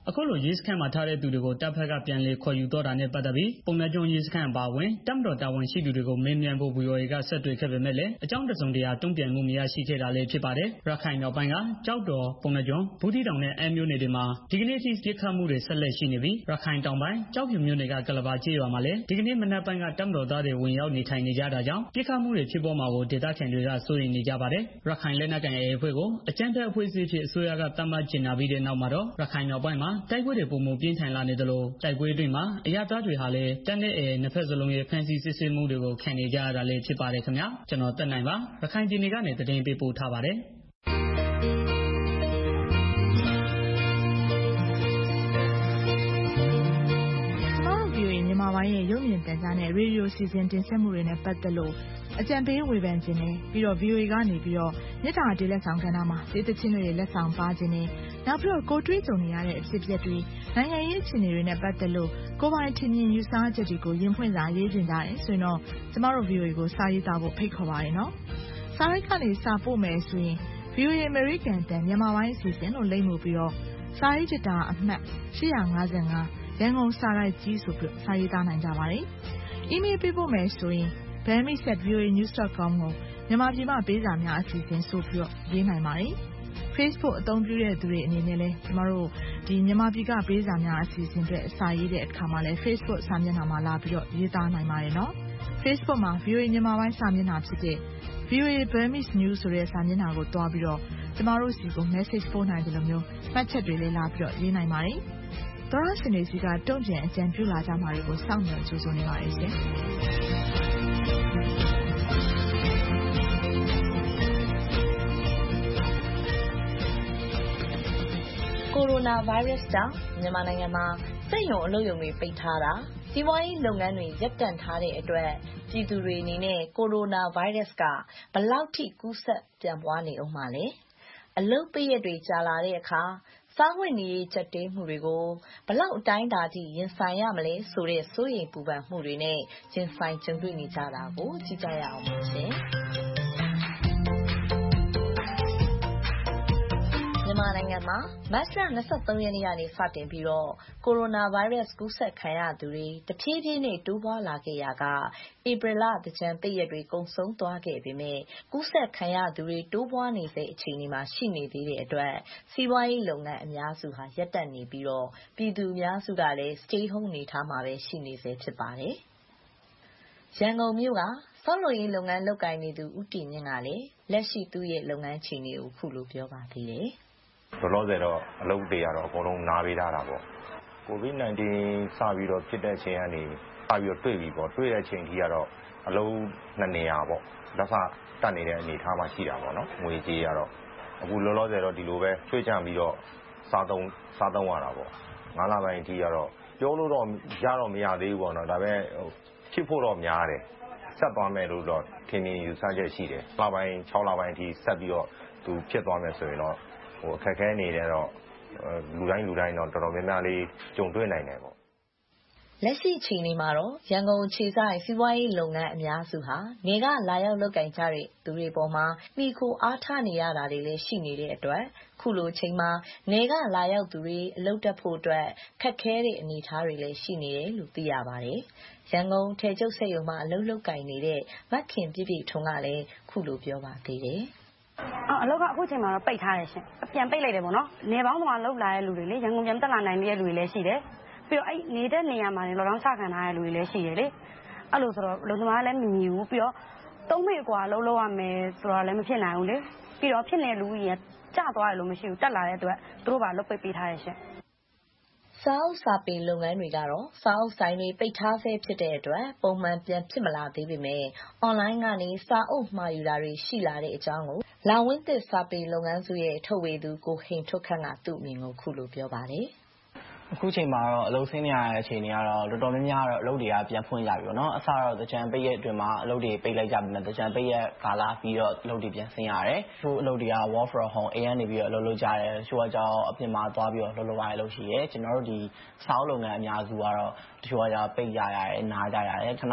အခုလိုရေးစခန်းမှာထားတဲ့သူတွေကိုတပ်ဖက်ကပြန်လည်ခေါ်ယူတော့တာနဲ့ပတ်သက်ပြီးပုဏ္ဏားကျွန်းရေးစခန်းအပါအဝင်တပ်မတော်တာဝန်ရှိသူတွေကိုမေးမြန်းဖို့ ဗွီအိုအေကဆက်သွယ်ခဲ့ပေမဲ့လည်းအကြောင်းတစုံတရာတုံ့ပြန်မှုမရရှိခဲ့တာလည်းဖြစ်ပါတယ်။ရခိုင်မြောက်ပိုင်းကကျောက်တော်ပုဏ္ဏားကျွန်းဘူးသီးတောင်နဲ့အမ်းမြို့နယ်တွေမှာဒီကနေ့ထိပစ်ခတ်မှုတွေဆက်လက်ရှိနေပြီးရခိုင်တောင်ပိုင်းကျောက်ဖြူမြို့နယ်ကကလဘာကျေးရွာမှာလည်းဒီကနေ့မနက်ပိုင်းကတပ်မတော်သားတွေဝင်ရောက်နေထိုင်နေကြတာကြောင့်ပစ်ခတ်မှုတွေဖြစ်ပေါ်မှာကိုဒေသခံတွေကစိုးရိမ်နေကြပါတယ်။ရခိုင်လက်နက်ကိုင် အေအေ အဖွဲ့ကိုအကြမ်းဖက်အဖွဲ့အစည်းဖြစ်အစိုးရကသတ်မှတ်ကြေညာပြီးတဲ့နောက်မှာတော့ရခိုင်မြောက်ပိုင်းမှာတိုက်ပွဲတွေပုံမှုပြင်းထန်လာနေသလိုတိုက်ပွဲအတွင်းမှာအရသားတွေဟာလည်းတပ်နဲ့ အေအေ နှစ်ဖက်စလုံးရဲ့ဖမ်းဆီးစစ်ဆေးမှုတွေကိုခံနေကြရတာလည်းဖြစ်ပါတယ်ခင်ဗျာကျွန်တော်တက်နိုင်ပါရခိုင်ပြည်နယ်ကနေသတင်းပေးပို့ထားပါတယ်မြန်မာပိုင်းရဲ့ရုပ်မြင်သံကြားနဲ့ရေဒီယိုစီစဉ်တင်ဆက်မှုတွေနဲ့ပတ်သက်လို့အကြံပေးဝေဖန်ခြင်းနဲ့ပြီးတော့ ဗီအိုအေ ကနေပြီးတော့မြစ်တာတေးလက်ဆောင်ကဏ္ဍမှာဒေသချင်းတွေလက်ဆောင်ပါခြင်းနဲ့နောက်ပြီးတော့ကိုတွေးကြုံနေရတဲ့အဖြစ်အပျက်တွေနိုင်ငံရေးအခြေအနေတွေနဲ့ပတ်သက်လို့ကိုပိုင်ထင်မြင်ယူဆချက်တွေကိုရင်ဖွင့်စာရေးတင်ကြတယ်ဆိုရင်တော့ကျမတို့ ဗီအိုအေ ကိုစာရေးသားဖို့ဖိတ်ခေါ်ပါရနော်။စာရိုက်ကနေစာပို့မယ်ဆိုရင် ဗီအိုအေ American တန်မြန်မာပိုင်းအစီအစဉ်လို့လိမ့်မှုပြီးတော့စာရေးချစ်တာအမှတ်ရှစ်၅၅ရန်ကုန်စာရိုက်ကြီးဆိုပြီးစာရေးသားနိုင်ကြပါတယ်။ အီးမေးလ်ပေးပို့မယ်ဆိုရင် burmese at v o a news dot com ကိုမြန်မာပြည်မှာပေးစာများအစီအစဉ်ဆိုပြီးတော့ရေးနိုင်ပါတယ်။ Facebook အသုံးပြုတဲ့သူတွေအနေနဲ့လည်းကျမတို့ဒီမြန်မာပြည်ကပေးစာများအစီအစဉ်တွေစာရေးတဲ့အခါမှာလည်း Facebook စာမျက်နှာမှာလာပြီးတော့ရေးသားနိုင်ပါတယ်နော်။ Facebook မှာ ဗီအိုအေ မြန်မာပိုင်းစာမျက်နှာဖြစ်တဲ့ ဗီအိုအေ Burmese News ဆိုတဲ့စာမျက်နှာကိုတွားပြီးတော့ကျမတို့စီကို message ပို့နိုင်တယ်လို့မျိုးမှတ်ချက်တွေလည်းလာပြီးတော့ရေးနိုင်ပါတယ်။သောရရှင်တွေစီကတုံ့ပြန်အကြံပြုလာကြမှာတွေကိုစောင့်မျှော်ကြိုးစားနေပါတယ်ရှင်။ကိုရိုနာဗိုင်းရပ်စ်ကြောင့်မြန်မာနိုင်ငံမှာစက်ရုံအလုပ်ရုံတွေပိတ်ထားတာစီးပွားရေးလုပ်ငန်းတွေရပ်တန့်ထားတဲ့အတွက်ပြည်သူတွေအနေနဲ့ကိုရိုနာဗိုင်းရပ်စ်ကဘယ်လောက်ထိကူးစက်ပြန့်ပွားနေအောင်မလဲအလုပ်ပိတ်ရက်တွေကြာလာတဲ့အခါစားဝတ်နေရေးချက်တဲမှုတွေကိုဘလောက်အတိုင်းအတာထိရင်ဆိုင်ရမလဲဆိုတဲ့စိုးရိမ်ပူပန်မှုတွေနဲ့ရင်ဆိုင်ကြုံတွေ့နေကြတာကိုကြည့်ကြရအောင်ပါရှင်။မြန်မာနိုင်ငံမှာမတ်လ၂၃ရက်နေ့ကနေစတင်ပြီးတော့ကိုရိုနာဗိုင်းရပ်စ်ကူးစက်ခံရသူတွေတဖြည်းဖြည်းနဲ့တိုးပွားလာခဲ့ရာကဧပြီလသင်္ကြန်ပိတ်ရက်တွေကုန်ဆုံးသွားခဲ့ပေမဲ့ကူးစက်ခံရသူတွေတိုးပွားနေစေအခြေအနေမှာရှိနေသေးတဲ့အတွက်စီးပွားရေးလုပ်ငန်းအများစုဟာရပ်တန့်နေပြီးတော့ပြည်သူအများစုကလည်း stay home နေထားမှာပဲရှိနေစေဖြစ်ပါတယ်။ရန်ကုန်မြို့ကဆောက်လုပ်ရေးလုပ်ငန်းလုပ်ကိုင်နေသူဦးတီမြင့်ကလည်းလက်ရှိသူ့ရဲ့လုပ်ငန်းအခြေအနေကိုခုလိုပြောပါသေးတယ်။လောလောဆယ်တော့အလုပ်တွေကတော့အကုန်လုံးနားပေးထားတာပေါ့ကိုဗစ်၁၉ စပြီးတော့ဖြစ်တဲ့အချိန်ကနေစပြီးတော့တွေ့ပြီပေါ့တွေ့တဲ့အချိန်ကြီးကတော့အလုံးနှစ်နေရာပေါ့လက်ဖတက်နေတဲ့အနေအထားမှာရှိတာပေါ့နော်ငွေကြေးကတော့အခုလောလောဆယ်တော့ဒီလိုပဲချွေးချပြီးတော့စားသုံးစားသုံးရတာပေါ့ငါးလပိုင်းအထိကတော့ပြောလို့တော့ရတော့မရသေးဘူးပေါ့နော်ဒါပေမဲ့ဖြစ်ဖို့တော့များတယ်ဆက်သွားမယ်လို့တော့ထင်မြင်ယူဆချက်ရှိတယ်လပိုင်း၆လပိုင်းအထိဆက်ပြီးတော့သူဖြစ်သွားမယ်ဆိုရင်တော့ဟိုအခက်ခဲနေတယ်တော့လူတိုင်းလူတိုင်းတော့တော်တော်များများလေးကြုံတွေ့နိုင်တယ်ပေါ့လက်ရှိအချိန်မှာတော့ရန်ကုန်ခြေဆိုင်စီးပွားရေးလုပ်ငန်းအများစုဟာနေကလာရောက်လုပ်ကင်ကြတဲ့သူတွေပေါ်မှာမိခိုအားထားနေရတာတွေလည်းရှိနေတဲ့အတွက်ခုလိုချိန်မှာနေကလာရောက်သူတွေအလုပ်တက်ဖို့အတွက်ခက်ခဲတဲ့အနေအထားတွေလည်းရှိနေတယ်လို့သိရပါတယ်။ရန်ကုန်ထေကျုပ်ဆက်ရုံမှာအလုပ်လုပ်ကင်နေတဲ့မခင်ပြည့်ပြည့်ထွန်းကလည်းခုလိုပြောပါသေးတယ်။အော်အလုပ်ကအခုချိန်မှာတော့ပိတ်ထားတယ်ရှင်ပြန်ပိတ်လိုက်တယ်ပေါ့နော်နေပေါင်းသမားလောက်လာတဲ့လူတွေလေရန်ကုန်ပြန်တက်လာနိုင်တဲ့လူတွေလည်းရှိတယ်ပြီးတော့အဲ့နေတဲ့နေရာမှာလည်းလောလောဆယ်ခံထားရတဲ့လူတွေလည်းရှိတယ်လေအဲ့လိုဆိုတော့လုံသမားလည်းမမြည်ဘူးပြီးတော့သုံးမိကွာလုံးလုံးရမယ်ဆိုတော့လည်းမဖြစ်နိုင်ဘူးလေပြီးတော့ဖြစ်နေလူကြီးကျသွားတယ်လို့မရှိဘူးတက်လာတဲ့အတွက်သူတို့ဘာလုပ်ပိတ်ပေးထားရရှင်စာအုပ်စာပေလုပ်ငန်းတွေကတော့စာအုပ်ဆိုင်တွေပိတ်ထားဆဲဖြစ်တဲ့အတွက်ပုံမှန်ပြန်ဖြစ်မလာသေးပေမဲ့ online ကနေစာအုပ်မှာယူတာတွေရှိလာတဲ့အကြောင်းကိုလာဝင်းသစ်စာပေလုပ်ငန်းစုရဲ့ထုတ်ဝေသူကိုဟိန်ထွတ်ခန့်ကသူ့အမြင်ကိုခုလိုပြောပါတယ်အခုချိန်မှာတော့အလုပ်ဆင်းနေရတဲ့အခြေအနေကတော့တော်တော်များများတော့အလုပ်တွေကပြန်ဖွင့်ကြပြီပေါ့နော်အစတော့တကြံပိတ်ရက်အတွင်းမှာအလုပ်တွေပိတ်လိုက်ကြပြီနဲ့တကြံပိတ်ရက်ကာလပြီးတော့အလုပ်တွေပြန်ဆင်းရတယ်သူအလုပ်တွေက work from home အိမ်ကနေပြီးတော့အလုပ်လုပ်ကြတယ်ချို့ကကြောင်အပြင်မှာသွားပြီးတော့လုပ်လုပ်ရတဲ့လုပ်ရှိတယ်ကျွန်တော်တို့ဒီစာအုပ်လုပ်ငန်းအများစုကတော့တချို့ကကြောင်ပိတ်ကြရတယ်နားကြရတယ်ခဏ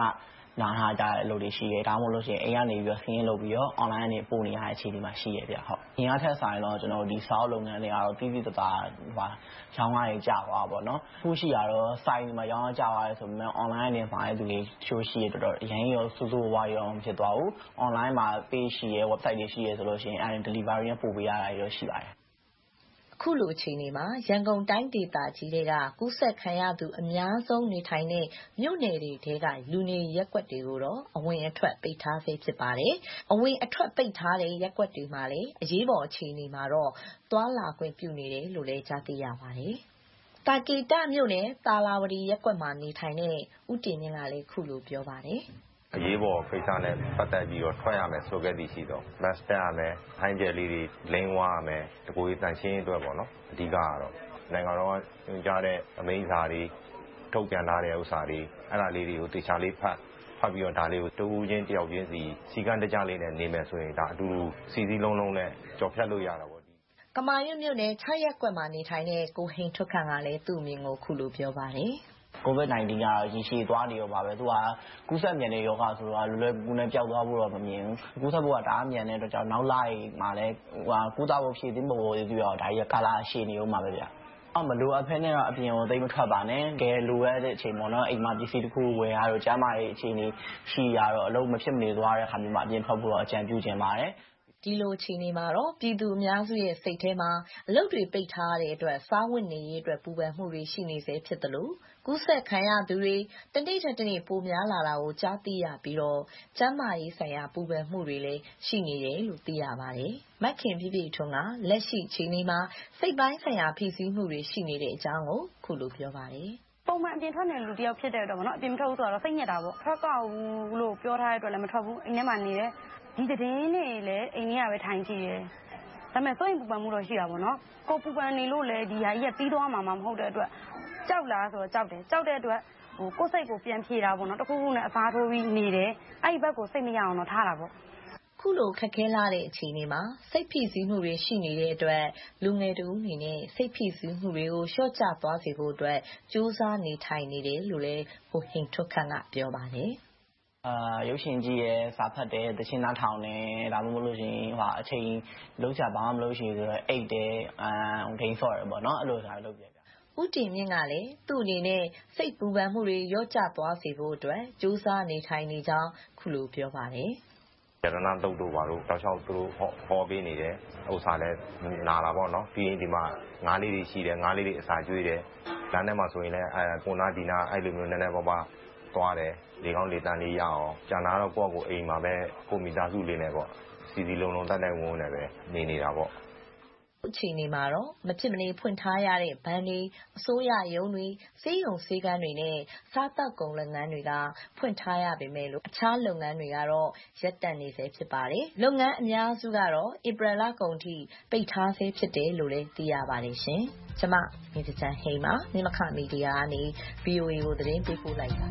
နာထားကြတဲ့အလုပ်တွေရှိတယ်ဒါမှမဟုတ်လို့ရှိရင်အိမ်ကနေပြီးတော့ဆင်းရဲလုပ်ပြီးတော့ online ကနေပို့နေရတဲ့အခြေအနေမှာရှိရပြဟုတ်။အရင်ကထက်ဆိုင်တော့ကျွန်တော်ဒီစာအုပ်လုပ်ငန်းတွေကတော့တိတိတသားဟိုရောင်းရည်ကြသွားပါတော့။အခုရှိရတော့ site တွေမှာရောင်းရကြသွားရဲဆိုပေမဲ့ online နဲ့မှာတဲ့သူတွေချိုးရှိရတော့အရင်ရောစူးစူးဝါးရောဖြစ်သွားဘူး။ online မှာ page ရှိရ website တွေရှိရဆိုလို့ရှိရင်အဲ့ delivery နဲ့ပို့ပေးရတာရောရှိပါတယ်ခုလိုအချိန်တွေမှာရန်ကုန်တိုင်းဒေသကြီးတွေကကူးစက်ခံရသူအများဆုံးနေထိုင်တဲ့မြို့နယ်တွေထဲကလူနေရပ်ကွက်တွေကိုတော့အဝင်အထွက်ပိတ်ထားဆဲဖြစ်ပါတယ်။အဝင်အထွက်ပိတ်ထားတဲ့ရပ်ကွက်တွေမှာလည်းအရေးပေါ်အခြေအနေမှာတော့သွာလာခွင့်ပြုနေတယ်လို့လည်းကြားသိရပါတယ်။တာကေတမြို့နယ်တာလာဝတီရပ်ကွက်မှာနေထိုင်တဲ့ဦးတင်မြင့်ကလည်းခုလိုပြောပါတယ်။အရေးပေါ်ဖိတ်စာနဲ့ပတ်သက်ပြီးတော့ထွက်ရမယ်ဆိုခဲ့သည်ရှိတော့ mask တက်ရမယ်ထိုင်းကျယ်လေးတွေလိမ့်ဝါရမယ်တကိုယ်ရေးတန်ရှင်းအတွက်ပေါ့နော်အဓိကကတော့နိုင်ငံတော်ကညွှန်ကြားတဲ့အမိန့်စာတွေထုတ်ပြန်လာတဲ့ဥစ္စာတွေအဲ့ဒါလေးတွေကိုတေချာလေးဖတ်ဖတ်ပြီးတော့ဒါလေးကိုတူးချင်းတယောက်ချင်းစီစီကံတကြလေးနဲ့နေမယ်ဆိုရင်ဒါအတူတူစီစီလုံးလုံးနဲ့ကြော်ဖြတ်လို့ရတာပေါ့ကမာရွတ်မြို့နယ်ခြောက်ရပ်ကွက်မှာနေထိုင်တဲ့ကိုဟိန်ထွတ်ခန့်ကလည်းသူ့အမြင်ကိုခုလိုပြောပါတယ်ကိုဗစ် nineteen ကတော့ရည်ရှိသွားနေရောပါပဲသူကကူးစက်မြန်တဲ့ယောဂဆိုတော့လွယ်လွယ်ကူကူနဲ့ပျောက်သွားဖို့တော့မမြင်ဘူးကူးစက်ဖို့ကတအားမြန်တဲ့အတွက်ကြောင့်နောက်လိုက်မှာလည်းဟိုကူးသားဖို့ဖြည့်သိဖို့ပြီးတော့ဒါကြီးကကာလာရှည်နေဦးမှာပဲဗျအော်မလိုအပ်ဖဲနဲ့တော့အပြင်ကိုသိမထွက်ပါနဲ့ကဲလိုရတဲ့အချိန်ပေါ့နော်အိမ်မှာပစ္စည်းတစ်ခုဝယ်ရတော့ကျမ်းမာရေးအခြေအနေရှိရတော့အလုံးမဖြစ်မနေသွားတဲ့ခါမျိုးမှာအပြင်ထွက်ဖို့တော့အကြံပြုခြင်းပါတယ်ဒီလိုအချိန်မှာတော့ပြည်သူအများစုရဲ့စိတ်ထဲမှာအလုပ်တွေပိတ်ထားတဲ့အတွက်စားဝတ်နေရေးအတွက်ပူပန်မှုတွေရှိနေစေဖြစ်တယ်လို့ကူးစက်ခံရသူတွေတနေ့တစ်နေ့ပိုများလာတာကိုကြားသိရပြီးတော့ကျန်းမာရေးဆိုင်ရာပူပန်မှုတွေလည်းရှိနေတယ်လို့သိရပါတယ်။မက်ခင်ပြည့်ပြည့်ထွန်းကလက်ရှိအချိန်မှာစိတ်ပိုင်းဆိုင်ရာဖိစီးမှုတွေရှိနေတဲ့အကြောင်းကိုခုလိုပြောပါတယ်။ပုံမှန်အပြင်ထွက်နေလူတယောက်ဖြစ်တဲ့အတွက်ပေါ့နော်အပြင်မထွက်ဘူးဆိုတော့စိတ်ညစ်တာပေါ့ထွက်ကောက်ဘူးလို့ပြောထားတဲ့အတွက်လည်းမထွက်ဘူးအိမ်ထဲမှာနေတယ်ဒီသတင်းတွေလည်းအိမ်ထဲကပဲထိုင်ကြည့်တယ်ဒါပေမဲ့စိုးရင်ပူပန်မှုတော့ရှိတာပေါ့နော်ကိုပူပန်နေလို့လည်းဒီဟာကြီးကပြီးသွားမှာမဟုတ်တဲ့အတွက်ကြောက်လားဆိုတော့ကြောက်တယ်ကြောက်တဲ့အတွက်ဟိုကိုယ်စိတ်ကိုပြန်ဖြေတာပေါ့နော်တခုခုနဲ့အစားထိုးပြီးနေတယ်အဲ့ဒီဘက်ကိုစိတ်မရအောင်တော့ထားတာပေါ့ခုလိုခက်ခဲလာတဲ့အခြေအနေမှာစိတ်ဖိစီးမှုတွေရှိနေတဲ့အတွက်လူငယ်တူအနေနဲ့စိတ်ဖိစီးမှုတွေကိုလျှော့ချသွားစေဖို့အတွက်ကြိုးစားနေထိုင်နေတယ်လို့လည်းဟိုဟိန်ထွတ်ခန့်ကပြောပါတယ်အာရုပ်ရှင်ကြည့်ရဲစာဖတ်တယ်တခြင်းနားထောင်တယ်ဒါမှမဟုတ်လို့ရှိရင်ဟိုအချိန်လုံးချဘာမှမလုပ်ရှိဆိုတော့အိတ်တယ်အာဂိမ်းဆော့ရပေါ့နော်အဲ့လိုစားလုပ်ပြပြဦးတင်မြင့်ကလည်းသူ့အနေနဲ့စိတ်ပူပန်မှုတွေရော့ကျသွားစေဖို့အတွက်ကြိုးစားနေထိုင်နေကြောင်းခုလိုပြောပါတယ်ရတနာတုတ်တို့ပါလို့တောက်လျှောက်သူတို့ဟောပေးနေတယ်ဥစ္စာလည်းနာလာပေါ့နော်ပြီးရင်ဒီမှာငါးလေးတွေရှိတယ်ငါးလေးတွေအစာကျွေးတယ်လမ်းထဲမှာဆိုရင်လည်းအဲကိုနာဒီနာအဲ့လိုမျိုးနည်းနည်းပါးပါးသွားတယ်လေကောင်းလေတန်းလေးရအောင်ကျန်တာတော့ကိုယ့်ကိုအိမ်မှာပဲကိုမိသားစုလေးနဲ့ပေါ့စီစီလုံးလုံးတတ်တဲ့ဝန်းနဲ့ပဲနေနေတာပေါ့အချိန်နေမှာတော့မဖြစ်မနေဖွင့်ထားရတဲ့ဘဏ်တွေအစိုးရရုံးတွေစေယုံစေကန်းတွေနဲ့စားတောက်ကုန်လုပ်ငန်းတွေကဖွင့်ထားရပေမဲ့လို့အခြားလုပ်ငန်းတွေကတော့ရပ်တန့်နေဆဲဖြစ်ပါတယ်လုပ်ငန်းအများစုကတော့ဧပြီလကုန်ထိပိတ်ထားဆဲဖြစ်တယ်လို့လည်းသိရပါတယ်ရှင်ကျွန်မမြေစချန်ဟိန်းပါမြမခမီဒီယာကနေ ဗီအိုအေ ကိုသတင်းပေးပို့လိုက်တာ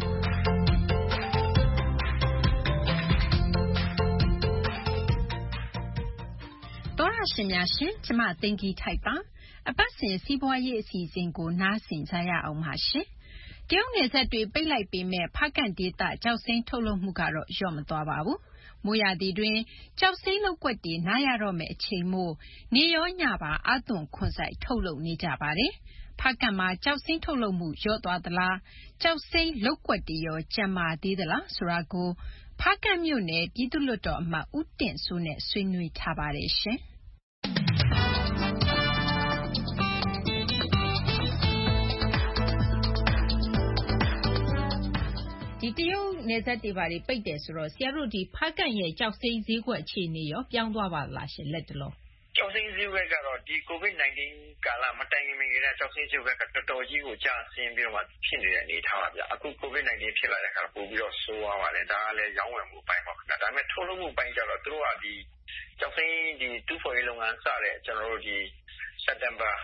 တော်ရရှင်များရှင်ကျမသိင်္ဂီထိုက်ပါအပတ်စဉ်စီးပွားရေးအစီအစဉ်ကိုနားဆင်ကြရအောင်ပါရှင်တရုတ်နယ်စပ်တွေပိတ်လိုက်ပေမဲ့ဖားကန့်ဒေသကြောက်စိမ်းထုတ်လုပ်မှုကတော့လျော့မသွားပါဘူးမိုးရာသီတွင်ကြောက်စိမ်းလုပ်ကွက်တွေနားရတော့မဲ့အချိန်မို့နေရောညပါအသွင်ခွန်ဆိုင်ထုတ်လုပ်နေကြပါတယ်ဖားကန့်မှာကြောက်စိမ်းထုတ်လုပ်မှုလျော့သွားသလားကြောက်စိမ်းလုပ်ကွက်တွေရောကျန်မာသေးသလားဆိုတာကိုဖားကန့်မြို့နယ်ပြည်သူ့လွှတ်တော်အမတ်ဦးတင့်စိုးနဲ့ဆွေးနွေးထားပါတယ်ရှင်ဒီတရုတ်နယ်စပ်တွေပါတွေပိတ်တယ်ဆိုတော့ဆရာတို့ဒီဖားကန့်ရဲ့ကြောက်စိမ်းဈေးကွက်အခြေအနေရောပြောင်းသွားပါလားရှင်လက်တလုံးကြောက်စိမ်းဈေးကွက်ကတော့ဒီ ကိုဗစ် nineteen ကာလမတိုင်ခင်မီကကြောက်စိမ်းဈေးကွက်ကတော်တော်ကြီးကိုကျဆင်းပြီးတော့မှဖြစ်နေတဲ့အနေအထားပါဗျအခု ကိုဗစ် nineteen ဖြစ်လာတဲ့အခါပို့ပြီးတော့ဆိုးသွားပါတယ်ဒါကလည်းရောင်းဝယ်မှုပိုင်းပေါ့ဒါပေမဲ့ထုတ်လုပ်မှုပိုင်းကျတော့သူတို့ကဒီကြောက်စိမ်းဒီတူးဖော်ရေးလုပ်ငန်းစတဲ့ကျွန်တော်တို့ဒီစက်တင်ဘာ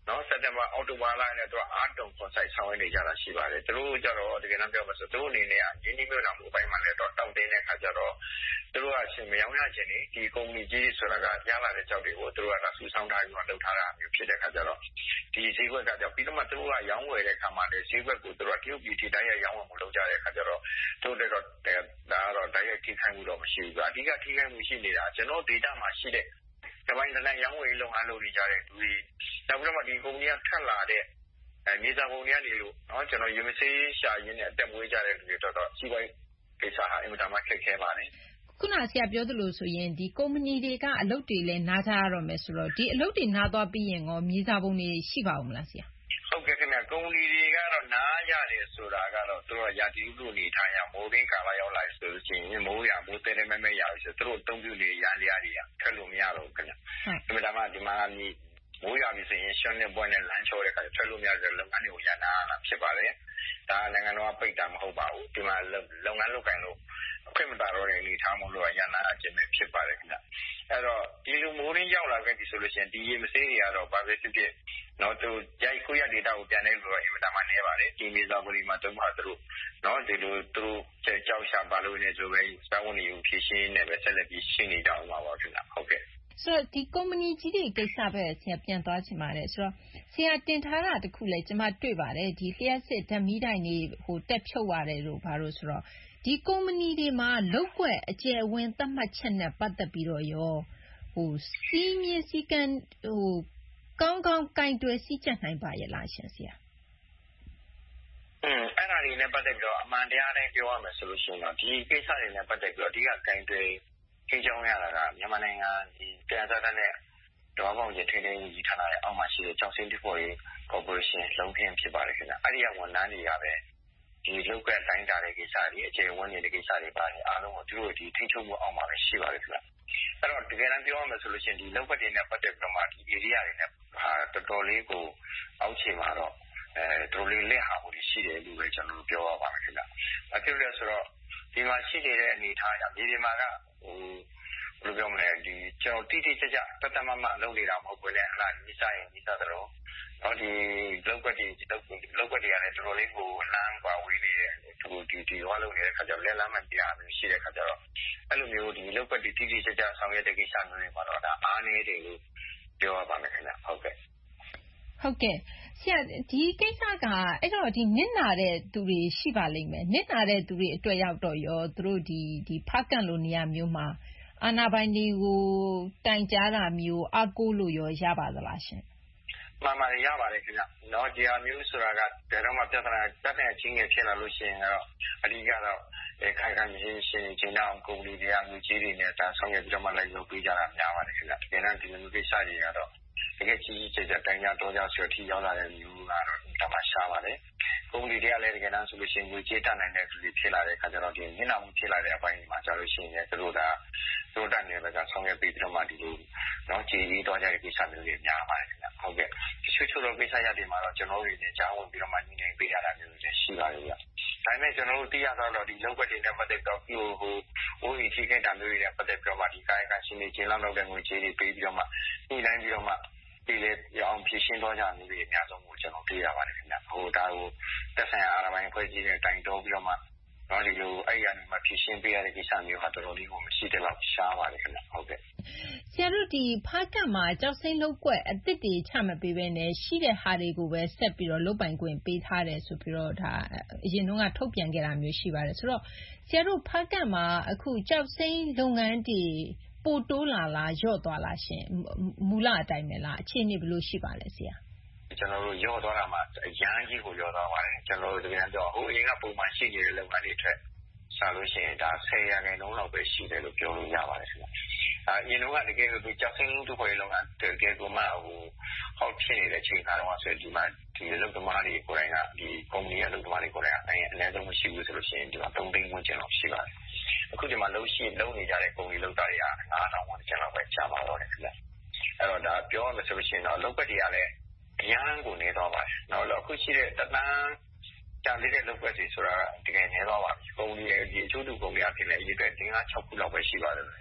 နော်စက်တင်ဘာအောက်တိုဘာလနဲ့သူကအားတုံခွန်ဆိုင်ဆောင်ရွက်နေကြတာရှိပါတယ်သူတို့ကြတော့တကယ်တမ်းပြောမှဆိုသူတို့အနေနဲ့ကရင်းနှီးမြှုပ်နှံမှုအပိုင်းမှာလည်းတော့တောင်းတင်းတဲ့ခါကျတော့သူတို့ကရှင်မရောင်းရခြင်းနေဒီကုမ္ပဏီကြီးဆိုတာကရလာတဲ့ကြောက်တွေကိုသူတို့ကဆူဆောင်းထားပြီးတော့လုပ်ထားတာမျိုးဖြစ်တဲ့ခါကျတော့ဒီဈေးကွက်ကကြောက်ပြီးတော့မှသူတို့ကရောင်းဝယ်တဲ့ခါမှာလည်းဈေးကွက်ကိုသူတို့ကတရုတ်ပြည်ထိတိုင်းရရောင်းဝယ်မှုလုပ်ကြတဲ့ခါကျတော့သူတို့တော့ဒါကတော့တိုက်ရိုက်ထိခိုက်မှုတော့မရှိဘူးအဓိကထိခိုက်မှုရှိနေတာကျွန်တော်ဒေတာမှာရှိတဲ့ဒီပိုင်းတိုင်းရောင်းဝယ်လုပ်ငန်းလုပ်နေကြတဲ့လူတွေနောက်ပြီးတော့ဒီကုမ္ပဏီကထက်လာတဲ့အဲမြေစာပုံတွေကနေလို့เนาะကျွန်တော်ယူမစေးရှာရင်းနဲ့အတက်မွေးကြတဲ့လူတွေတော့တော့စီးပွားရေးကိစ္စဟာအင်မတန်မှခက်ခဲပါတယ်ခုနဆရာပြောသလိုဆိုရင်ဒီကုမ္ပဏီတွေကအလုပ်တွေလည်းနားကြရတော့မယ်ဆိုတော့ဒီအလုပ်တွေနားသွားပြီးရင်ရောမြေစာပုံတွေရှိပါဦးမလားဆရာဟုတ်ကဲ့ခင်ဗျကုမ္ပဏီတွေကတော့နားရတယ်ဆိုတာကတော့သူတို့ရာသီဥတုနေထိုင်ရမိုးရင်းကာလရောက်လာဆိုလို့ရှိရင်မိုးရမိုးတဲတဲမဲမဲရဆိုသူတို့အသုံးပြုနေရလျားတွေကထွက်လို့မရတော့ဘူးခင်ဗျဒီမှာမှဒီမှာမိုးရပြီဆိုရင်ရှွန်းနဲ့ပွဲနဲ့လမ်းချော်တဲ့ခါထွက်လို့မရတဲ့လုပ်ငန်းတွေကိုရနာလာဖြစ်ပါတယ်ဒါနိုင်ငံတော်ကပိတ်တာမဟုတ်ပါဘူးဒီမှာလုပ်ငန်းလုပ်ကိုင်လို့အခွင့်မတာတော့တဲ့အနေထားမို့လို့ရနာအကျင့်ပဲဖြစ်ပါတယ်ခင်ဗျအဲ့တော့ဒီလိုမိုးရင်းရောက်လာခဲ့ပြီဆိုလို့ရှိရင်ဒီရေမစေးတွေကတော့ဘာပဲဖြစ်ဖြစ်နော်သူရိုက်ခွေးရဒေတာကိုပြန်နေလို့တော့အင်မတန်မှနေပါတယ်ဒီမြေစာပလီမှာတုံးမှာသူတို့နော်ဒီလိုသူတို့ကြောက်ရှာပါလို့နေဆိုပဲစာဝန်တွေကိုဖြည့်ရှင်းနေပဲဆက်လက်ပြီးရှင်းနေကြအောင်ပါပါခင်ဗျဟုတ်ကဲ့ဆိုတော့ဒီကုမ္ပဏီကြီးတွေကိစ္စပဲဆရာပြန်သွားချင်ပါတယ်ဆိုတော့ဆရာတင်ထားတာတခုလဲကျွန်မတွေ့ပါတယ်ဒီလျှက်စစ်ဓာတ်မီးတိုင်တွေဟိုတက်ဖြုတ်ရတယ်လို့ဘာလို့ဆိုတော့ဒီကုမ္ပဏီတွေမှာလောက်ွက်အကျယ်အဝန်းသတ်မှတ်ချက်နဲ့ပတ်သက်ပြီးတော့ရောဟိုစီးမြင့်စည်းကမ်းဟိုကောင်းကောင်းကင်တွယ်စည်းကြပ်နိုင်ပါရဲ့လားရှင်ဆရာอืมအဲ့ဒါတွေနဲ့ပတ်သက်ပြီးတော့အမှန်တရားတိုင်းပြောရမယ်ဆိုလို့ရှိရင်တော့ဒီကိစ္စတွေနဲ့ပတ်သက်ပြီးတော့အဓိကကင်တွယ်ထိကြောင်းရတာကမြန်မာနိုင်ငံဒီတရားစားတဲ့ဒေါ်ပေါင်းကျထိန်းသိမ်းရေးဌာနရဲ့အောက်မှာရှိတဲ့ကျောက်စင်းတစ်ဖို့ရေးကော်ပိုရေးရှင်းလုံးခင်းဖြစ်ပါတယ်ခင်ဗျအဲ့ဒီကဝန်ထမ်းတွေကပဲဒီလောက်ကတိုင်းတာတဲ့ကိစ္စတွေအခြေဝန်နေတဲ့ကိစ္စတွေပါတယ်အားလုံးကိုသူတို့ဒီထိချုပ်မှုအောက်မှာပဲရှိပါတယ်ခင်ဗျအဲ့တော့တကယ်တမ်းပြောရမယ်ဆိုလို့ရှိရင်ဒီလောက်ပတ်တွေနဲ့ပတ်သက်ပြီးတော့မှဒီ area တွေနဲ့ဟာတော်တော်လေးကိုအောက်ခြေမှာတော့အဲတော်တော်လေးလက်ဟာမှုရှိတယ်လို့ပဲကျွန်တော်ပြောရပါမယ်ခင်ဗျအဖြစ်လို့ဆိုတော့ဒီမှာရှိနေတဲ့အနေအထားအရမြေပြင်မှာကဟိုဘယ်လိုပြောမလဲဒီကျွန်တော်တိတိကျကျတတမမလုပ်နေတာမဟုတ်ဘူးလေအဲ့ဒါမိစားရင်မိစားတော့တော့ဒီလောက်ကွက်တွေလောက်ကွက်တွေကလည်းတော်တော်လေးကိုလမ်းကွာဝေးနေတယ်သူဒီဒီဟောလုပ်နေတဲ့ခါကျလက်လမ်းမပြမျိုးရှိတဲ့ခါကျတော့အဲ့လိုမျိုးဒီလောက်ကွက်တွေတိတိကျကျဆောင်ရွက်တဲ့ကိစ္စမျိုးတွေမှာတော့ဒါအားနည်းတယ်လို့ပြောရပါမယ်ခင်ဗျဟုတ်ကဲ့ဟုတ်ကဲ့ဆရာဒီကိစ္စကအဲ့တော့ဒီနစ်နာတဲ့သူတွေရှိပါလိမ့်မယ်နစ်နာတဲ့သူတွေအတွက်ရောက်တော့ရောသူတို့ဒီဒီဖားကန့်လိုနေရာမျိုးမှာအာဏာပိုင်တွေကိုတိုင်ကြားတာမျိုးအကိုလို့ရောရပါသလားရှင်မှန်ပါတယ်ရပါတယ်ခင်ဗျ။နော်ဒီဟာမျိုးဆိုတာကဘယ်တော့မှပြဿနာတက်တဲ့ချင်းငယ်ဖြစ်လာလို့ရှိရင်တော့အဓိကတော့ခိုင်ခိုင်မြင်ရှင်ချင်းတော့ကုမ္ပဏီတွေကငွေကြေးတွေနဲ့ဒါဆောင်ရွက်ပြီးတော့မှလိုက်လုပ်ပေးကြတာများပါတယ်ခင်ဗျ။ဒီနေ့ဒီလိုကိစ္စတွေကတော့တကယ်ကြီးကြီးကျယ်ကျယ်တိုင်ကြတော့ကြဆိုအထိရောက်လာတဲ့မျိုးကတော့တမရှားပါတယ်။ကုမ္ပဏီတွေကလည်းတကယ်တမ်းဆိုလို့ရှိရင်ငွေကြေးတတ်နိုင်တဲ့သူတွေဖြစ်လာတဲ့အခါကျတော့ဒီညနာမှုဖြစ်လာတဲ့အပိုင်းမှာကျလို့ရှိရင်သူတို့ကသူတို့တတ်နေတဲ့ကဆောင်ရွက်ပြီးပြီးတော့မှဒီလိုနော်ကြည်ကြီးတော့ကြတဲ့ကိစ္စမျိုးတွေများပါတယ်ခင်ဗျ။ဟုတ်ကဲ့တချို့ချို့တော့ကိစ္စရတွေမှာတော့ကျွန်တော်တို့တွေကြားဝင်ပြီးတော့မှညှိနှိုင်းပေးရတာမျိုးတွေရှိပါတယ်ဗျ။ဒါပေမဲ့ကျွန်တော်တို့သိရတော့ဒီလောက်ွက်တွေနဲ့ပတ်သက်တော့ဟိုဟိုဟိုဒီထိခိုက်တာမျိုးတွေနဲ့ပတ်သက်ပြီးတော့မှဒီကာယကရှင်နေချင်းလောက်တော့တဲ့ငွေကြေးတွေပေးပြီးတော့မှညှိနှိုင်းပြီးတော့မှဒီလေအောင်ဖြည့်ရှင်းတော့ကြမျိုးတွေအများဆုံးကိုကျွန်တော်တွေ့ရပါတယ်ခင်ဗျ။ဟိုဒါကိုတက်ဆိုင်အာရပိုင်းဖွဲ့စည်းတဲ့တိုင်တော်ပြီးတော့မှတော့ဒီလိုအဲ့ရနေမှာဖြည့်ရှင်းပေးရတဲ့ကိစ္စမျိုးဟာတော်တော်လေးကိုမရှိတဲ့လောက်ရှားပါတယ်ခင်ဗျ။ဟုတ်ကဲ့ဆရာတို့ဒီဖားကန့်မှာကြောက်စိမ်းလောက်ွက်အစ်စ်တွေချမပေးဘဲနဲ့ရှိတဲ့ဟာတွေကိုပဲဆက်ပြီးတော့လုတ်ပိုင်ခွင့်ပေးထားတယ်ဆိုပြီးတော့ဒါအရင်တော့ကထုတ်ပြန်ခဲ့တာမျိုးရှိပါတယ်ဆိုတော့ဆရာတို့ဖားကန့်မှာအခုကြောက်စိမ်းလုပ်ငန်းတွေပိုတိုးလာလားညော့သွားလားရှင်မူလအတိုင်းပဲလားအခြေအနေဘယ်လိုရှိပါလဲဆရာကျွန်တော်တို့ညော့သွားတာမှအရန်ကြီးကိုညော့သွားပါတယ်ကျွန်တော်တို့တကယ်တော့ဟိုအရင်ကပုံမှန်ရှိနေတဲ့လုပ်ငန်းတွေထက်စားလို့ရှိရင်ဒါဆယ်ရာခိုင်နှုန်းလောက်ပဲရှိတယ်လို့ပြောလို့ရပါတယ်ခင်ဗျ။အရင်တော့တကယ်လို့ကြောက်စင်းလူတွေလုံးကတကယ်ကိုမှဟိုဟောက်ဖြစ်နေတဲ့ချိန်ခါတော့ဆိုဒီမှာဒီလုပ်သမားတွေကိုယ်တိုင်ကဒီကုမ္ပဏီရဲ့လုပ်သမားတွေကိုယ်တိုင်ကအရင်အနည်းဆုံးမရှိဘူးဆိုလို့ရှိရင်ဒီမှာသုံးသိန်းဝန်းကျင်လောက်ရှိပါတယ်။အခုဒီမှာလုံးရှိလုံးနေကြတဲ့ကုမ္ပဏီလုပ်သားတွေကငါးထောင်ဝန်းကျင်လောက်ပဲကြာပါတော့တယ်ခင်ဗျ။အဲ့တော့ဒါပြောရမယ်ဆိုလို့ရှိရင်တော့လုပ်ပတ်တွေကလည်းအရန်ကိုနေတော့ပါတယ်။နောက်တော့အခုရှိတဲ့တသန်းကြာနေတဲ့လုပ်ပတ်တွေဆိုတာတကယ်နေတော့ပါပြီ။ကုမ္ပဏီရဲ့ဒီအချို့တူကုမ္ပဏီအဖြစ်နဲ့အရေးအတွက်တင်ကား၆ခုလောက်ပဲရှိပါတယ်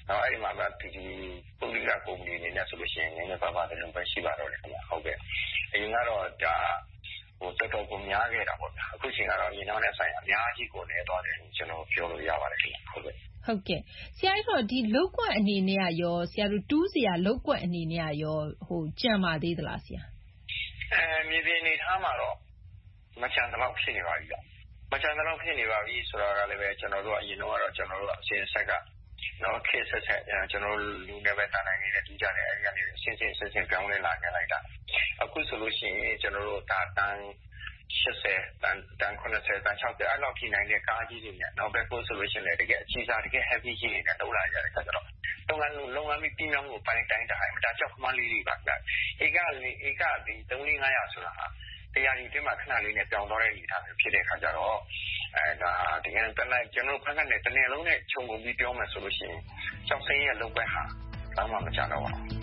နော်အဲ့ဒီမှာဒီပုဂ္ဂလိကကုမ္ပဏီအနေနဲ့ဆိုလို့ရှိရင်နည်းနည်းပါးပါးတဲ့လုံပဲရှိပါတော့တယ်ခင်ဗျဟုတ်ကဲ့အရင်ကတော့ဒါဟိုတော်တော်ကိုများခဲ့တာပေါ့ဗျာအခုချိန်ကတော့အရင်နောက်နဲ့ဆိုင်အများကြီးကိုနေသွားတယ်ကျွန်တော်ပြောလို့ရပါတယ်ခင်ဗျဟုတ်ကဲ့ဟုတ်ကဲ့ဆရာတို့ဒီလောက်ကွက်အနေနဲ့ရောဆရာတို့တူးစရာလောက်ကွက်အနေနဲ့ရောဟိုကြံပါသေးသလားဆရာအဲမြေပြင်အနေထားမှာတော့မချန်တော့ဖြစ်နေပါပြီဗျမချန်တော့ဖြစ်နေပါပြီဆိုတော့လည်းပဲကျွန်တော်တို့အရင်တော့ကတော့ကျွန်တော်တို့အစဉ်ဆက်ကနော်ခေတ်ဆက်ဆက်ကျွန်တော်လူနယ်ပဲတာနိုင်နေတဲ့တူးကြတယ်အဲဒီကနေအစဉ်စဉ်ဆက်ဆက်ပြောင်းလဲလာခဲ့လိုက်တာအခုဆိုလို့ရှိရင်ကျွန်တော်တို့ဒါတန်းရှစ်ဆယ်တန်တန်ခုနှစ်ဆယ်တန်ခြောက်ဆယ်အဲ့လောက်ထိနိုင်တဲ့ကားကြီးတွေနဲ့နောက်ပဲပို့ဆိုလို့ရှိရင်လည်းတကယ်အကြီးစားတကယ် heavy ကြီးတွေနဲ့တုံးလာကြတယ်ခါကျတော့လုံငန်းလုံငန်းပြီးပြည်မြောင်းကိုပိုင်းတိုင်းတိုင်းအမတာကြောက်ခမလေးတွေပါဗျဧကလေးဧကဒီသုံးလေးငါးရာဆိုတာဟာတရားဒီတင်းမှာခဏလေးနဲ့ပြောင်းသွားတဲ့အနေအထားမျိုးဖြစ်တဲ့ခါကျတော့အဲဒါတကယ်တမ်းကျွန်တော်ဖက်ကနေတနေ့လုံးနဲ့ခြုံငုံပြီးပြောမယ်ဆိုလို့ရှိရင်ကြောက်စိမ်းရဲ့လုံပဲဟာဘာမှမကြတော့ပါဘူး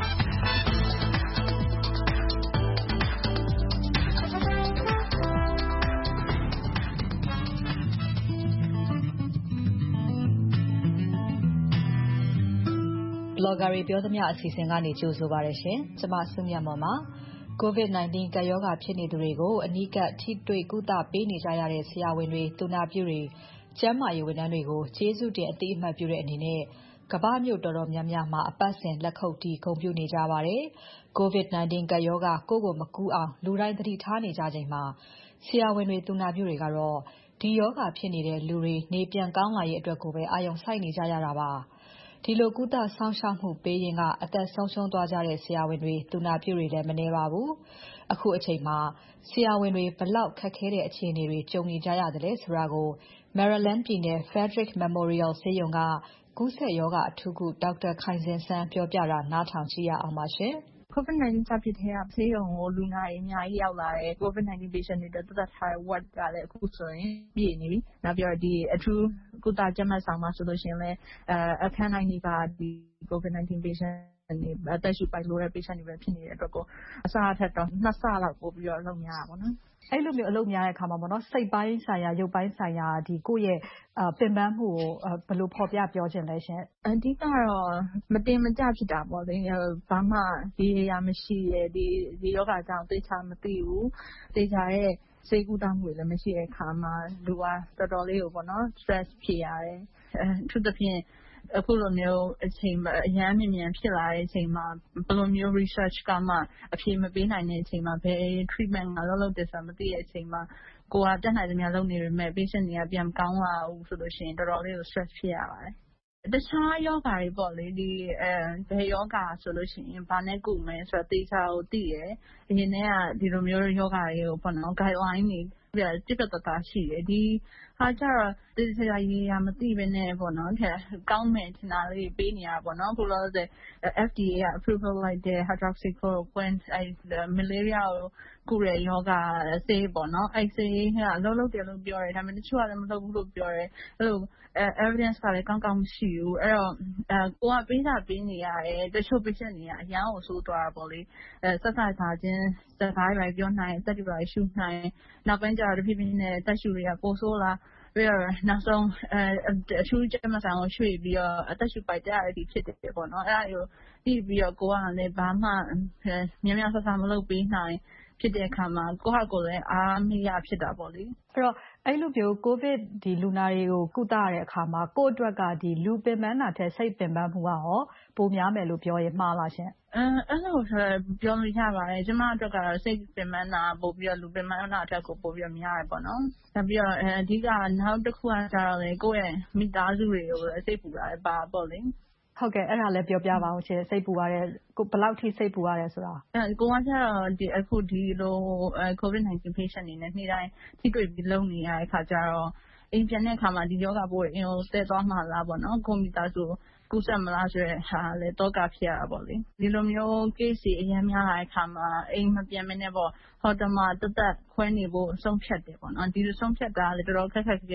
Blogger တွေပြောသမျှအစီအစဉ်ကနေကြိုဆိုပါရရှင်။ကျွန်မဆုမြတ်မော်ပါ။ COVID 19 ကပ်ရောဂါဖြစ်နေသူတွေကိုအနီးကပ်ထိတွေ့ကုသပေးနေကြရတဲ့ဆရာဝန်တွေ၊သူနာပြုတွေ၊ကျန်းမာရေးဝန်ထမ်းတွေကိုကျေးဇူးတင်အသိအမှတ်ပြုတဲ့အနေနဲ့ကမ္ဘာမြို့တော်တော်များများမှာအပတ်စဉ်လက်ခုပ်တီးဂုဏ်ပြုနေကြပါတယ်။ COVID 19 ကပ်ရောဂါကိုယ့်ကိုမကူးအောင်လူတိုင်းသတိထားနေကြချိန်မှာဆရာဝန်တွေ၊သူနာပြုတွေကတော့ဒီရောဂါဖြစ်နေတဲ့လူတွေနေပြန်ကောင်းလာရေးအတွက်ကိုပဲအာရုံစိုက်နေကြရတာပါ။ဒီလိုကုသစောင့်ရှောက်မှုပေးရင်းကအသက်ဆုံးရှုံးသွားကြတဲ့ဆရာဝန်တွေ၊သူနာပြုတွေလည်းမနည်းပါဘူး။အခုအချိန်မှာဆရာဝန်တွေဘယ်လောက်ခက်ခဲတဲ့အခြေအနေတွေကြုံနေကြရသလဲဆိုတာကို Maryland ပြည်နယ် Frederick Memorial ဆေးရုံကကူးစက်ရောဂါအထူးကုဒေါက်တာခိုင်ဇင်စန်းပြောပြတာနားထောင်ကြည့်ရအောင်ပါရှင်။ COVID 19 စဖြစ်တဲ့ကဆေးရုံကိုလူနာတွေအများကြီးရောက်လာတယ်။ COVID 19 patient တွေတက်တက်ထားတဲ့ ward ကလည်းအခုဆိုရင်ပြည့်နေပြီ။နောက်ပြီးတော့ဒီအထူးကုသကြက်မှတ်ဆောင်မှာဆိုလို့ရှိရင်လည်းအဲအခန်းတိုင်းကဒီ COVID 19 patient တွေအသက်ရှူပိုက်လိုတဲ့ patient တွေပဲဖြစ်နေတဲ့အတွက်ကိုအစအထက်တော့နှစ်ဆလောက်ပို့ပြီးတော့လုပ်များတာပေါ့နော်။အဲ့လိုမျိုးအလုပ်များတဲ့အခါမှာပေါ့နော်စိတ်ပိုင်းဆိုင်ရာရုပ်ပိုင်းဆိုင်ရာဒီကိုယ့်ရဲ့ပင်ပန်းမှုကိုဘယ်လိုဖော်ပြပြောချင်လဲရှင်အဓိကတော့မတင်မကျဖြစ်တာပေါ့လေဘာမှဒီအရာမရှိရဲ့ဒီဒီယောဂအကြောင်းသိချာမသိဘူးသိချာရဲ့စိတ်ကူးတာမှုတွေလည်းမရှိတဲ့အခါမှာလူကတော်တော်လေးကိုပေါ့နော် stress ဖြစ်ရတယ်အဲသူတစ်ဖြင့်အခုလိုမျိုးအချိန်အရန်မြင်မြန်ဖြစ်လာတဲ့အချိန်မှာဘယ်လိုမျိုး research ကမှအဖြေမပေးနိုင်တဲ့အချိန်မှာဘယ် treatment ကလောက်လောက်တည်းဆိုမသိတဲ့အချိန်မှာကိုကတက်နိုင်သမျှလုပ်နေရမယ် patient တွေကပြန်ကောင်းလာဘူးဆိုလို့ရှိရင်တော်တော်လေးကို stress ဖြစ်ရပါတယ်တခြားယောဂါတွေပေါ့လေဒီအဲဘယ်ယောဂါဆိုလို့ရှိရင်ဘာနဲ့ကုမယ်ဆိုတော့တေချာကိုသိရအရင်တည်းကဒီလိုမျိုးယောဂါတွေကိုပေါ့နော် guideline တွေပြပြတသားရှိတယ်ဒီဟာကျတော့တေချာရေးရမသိဘဲနဲ့ပေါ့နော်ကောင်းမယ်ထင်တာလေးပေးနေရပါပေါ့နော်အခုလောဆယ် F D A က approval လိုက်တဲ့ hydroxychloroquine အဲ malaria ကိုကုတဲ့ယောဂါဆေးပေါ့နော်အဲဆေးကအလုံးလုံးတယ်လို့ပြောတယ်ဒါပေမဲ့တချို့ကလည်းမလုပ်ဘူးလို့ပြောတယ်အဲ့လို evidence ကလည်းကောင်းကောင်းမရှိဘူးအဲ့တော့အဲကိုကပေးတာပေးနေရတယ်တချို့ patient တွေကအရန်ကိုဆိုးသွားတာပေါ့လေအဲဆက်ဆက်ထားခြင်းစကားတွေပြောနိုင်တက်တွေပါရှုနိုင်နောက်ပိုင်းကျတော့တဖြည်းဖြည်းနဲ့တက်ရှုတွေကပိုဆိုးလာပြီးတော့နောက်ဆုံးအဲအထူးကျမဆောင်ကိုရွှေ့ပြီးတော့အသက်ရှူပိုက်တက်ရတဲ့အထိဖြစ်တယ်ပေါ့နော်အဲ့ဒါကိုပြီးပြီးတော့ကိုကလည်းဘာမှများများဆဆမလုပ်ပေးနိုင်ဖြစ်တဲ့အခါမှာကိုယ့်ဟာကိုယ်လည်းအားမရဖြစ်တာပေါ့လေအဲ့တော့အဲ့လိုမျိုးကိုဗစ်ဒီလူနာတွေကိုကုသရတဲ့အခါမှာကိုယ့်အတွက်ကဒီလူပင်ပန်းတာထက်စိတ်ပင်ပန်းမှုကရောပိုများမယ်လို့ပြောရင်မှားလားရှင်အဲအဲ့လိုဆိုပြောလို့ရပါတယ်ကျမအတွက်ကတော့စိတ်ပင်ပန်းတာပို့ပြီးတော့လူပင်ပန်းတာအထက်ကိုပို့ပြီးတော့များတယ်ပေါ့နော်နောက်ပြီးတော့အဓိကနောက်တစ်ခုကကျတော့လေကိုယ့်ရဲ့မိသားစုတွေကိုစိတ်ပူတာလည်းပါပေါ့လေဟုတ်ကဲ့အဲ့ဒါလည်းပြောပြပါဦးရှင်စိတ်ပူရတဲ့ကိုဘယ်လောက်ထိစိတ်ပူရတယ်ဆိုတာအဲကိုကကျတော့ဒီအခုဒီလို COVID 19 patient တွေနဲ့နေ့တိုင်းထိတွေ့ပြီးလုပ်နေရတဲ့အခါကျတော့အိမ်ပြန်တဲ့အခါမှာဒီယောဂပိုးအင်းကိုတက်သွားမှလားပေါ့နော်ကွန်ပျူတာဆိုကူးစက်မလားဆိုတဲ့ဟာလည်းတော့ကဖြစ်ရတာပေါ့လေဒီလိုမျိုး case တွေအများများလာတဲ့အခါမှာအိမ်မပြန်မနဲ့ပေါ့ဟော်တမတက်တက်ခွဲနေဖို့ဆုံးဖြတ်တယ်ပေါ့နော်ဒီလိုဆုံးဖြတ်တာလည်းတော်တော်ခက်ခက်ခဲ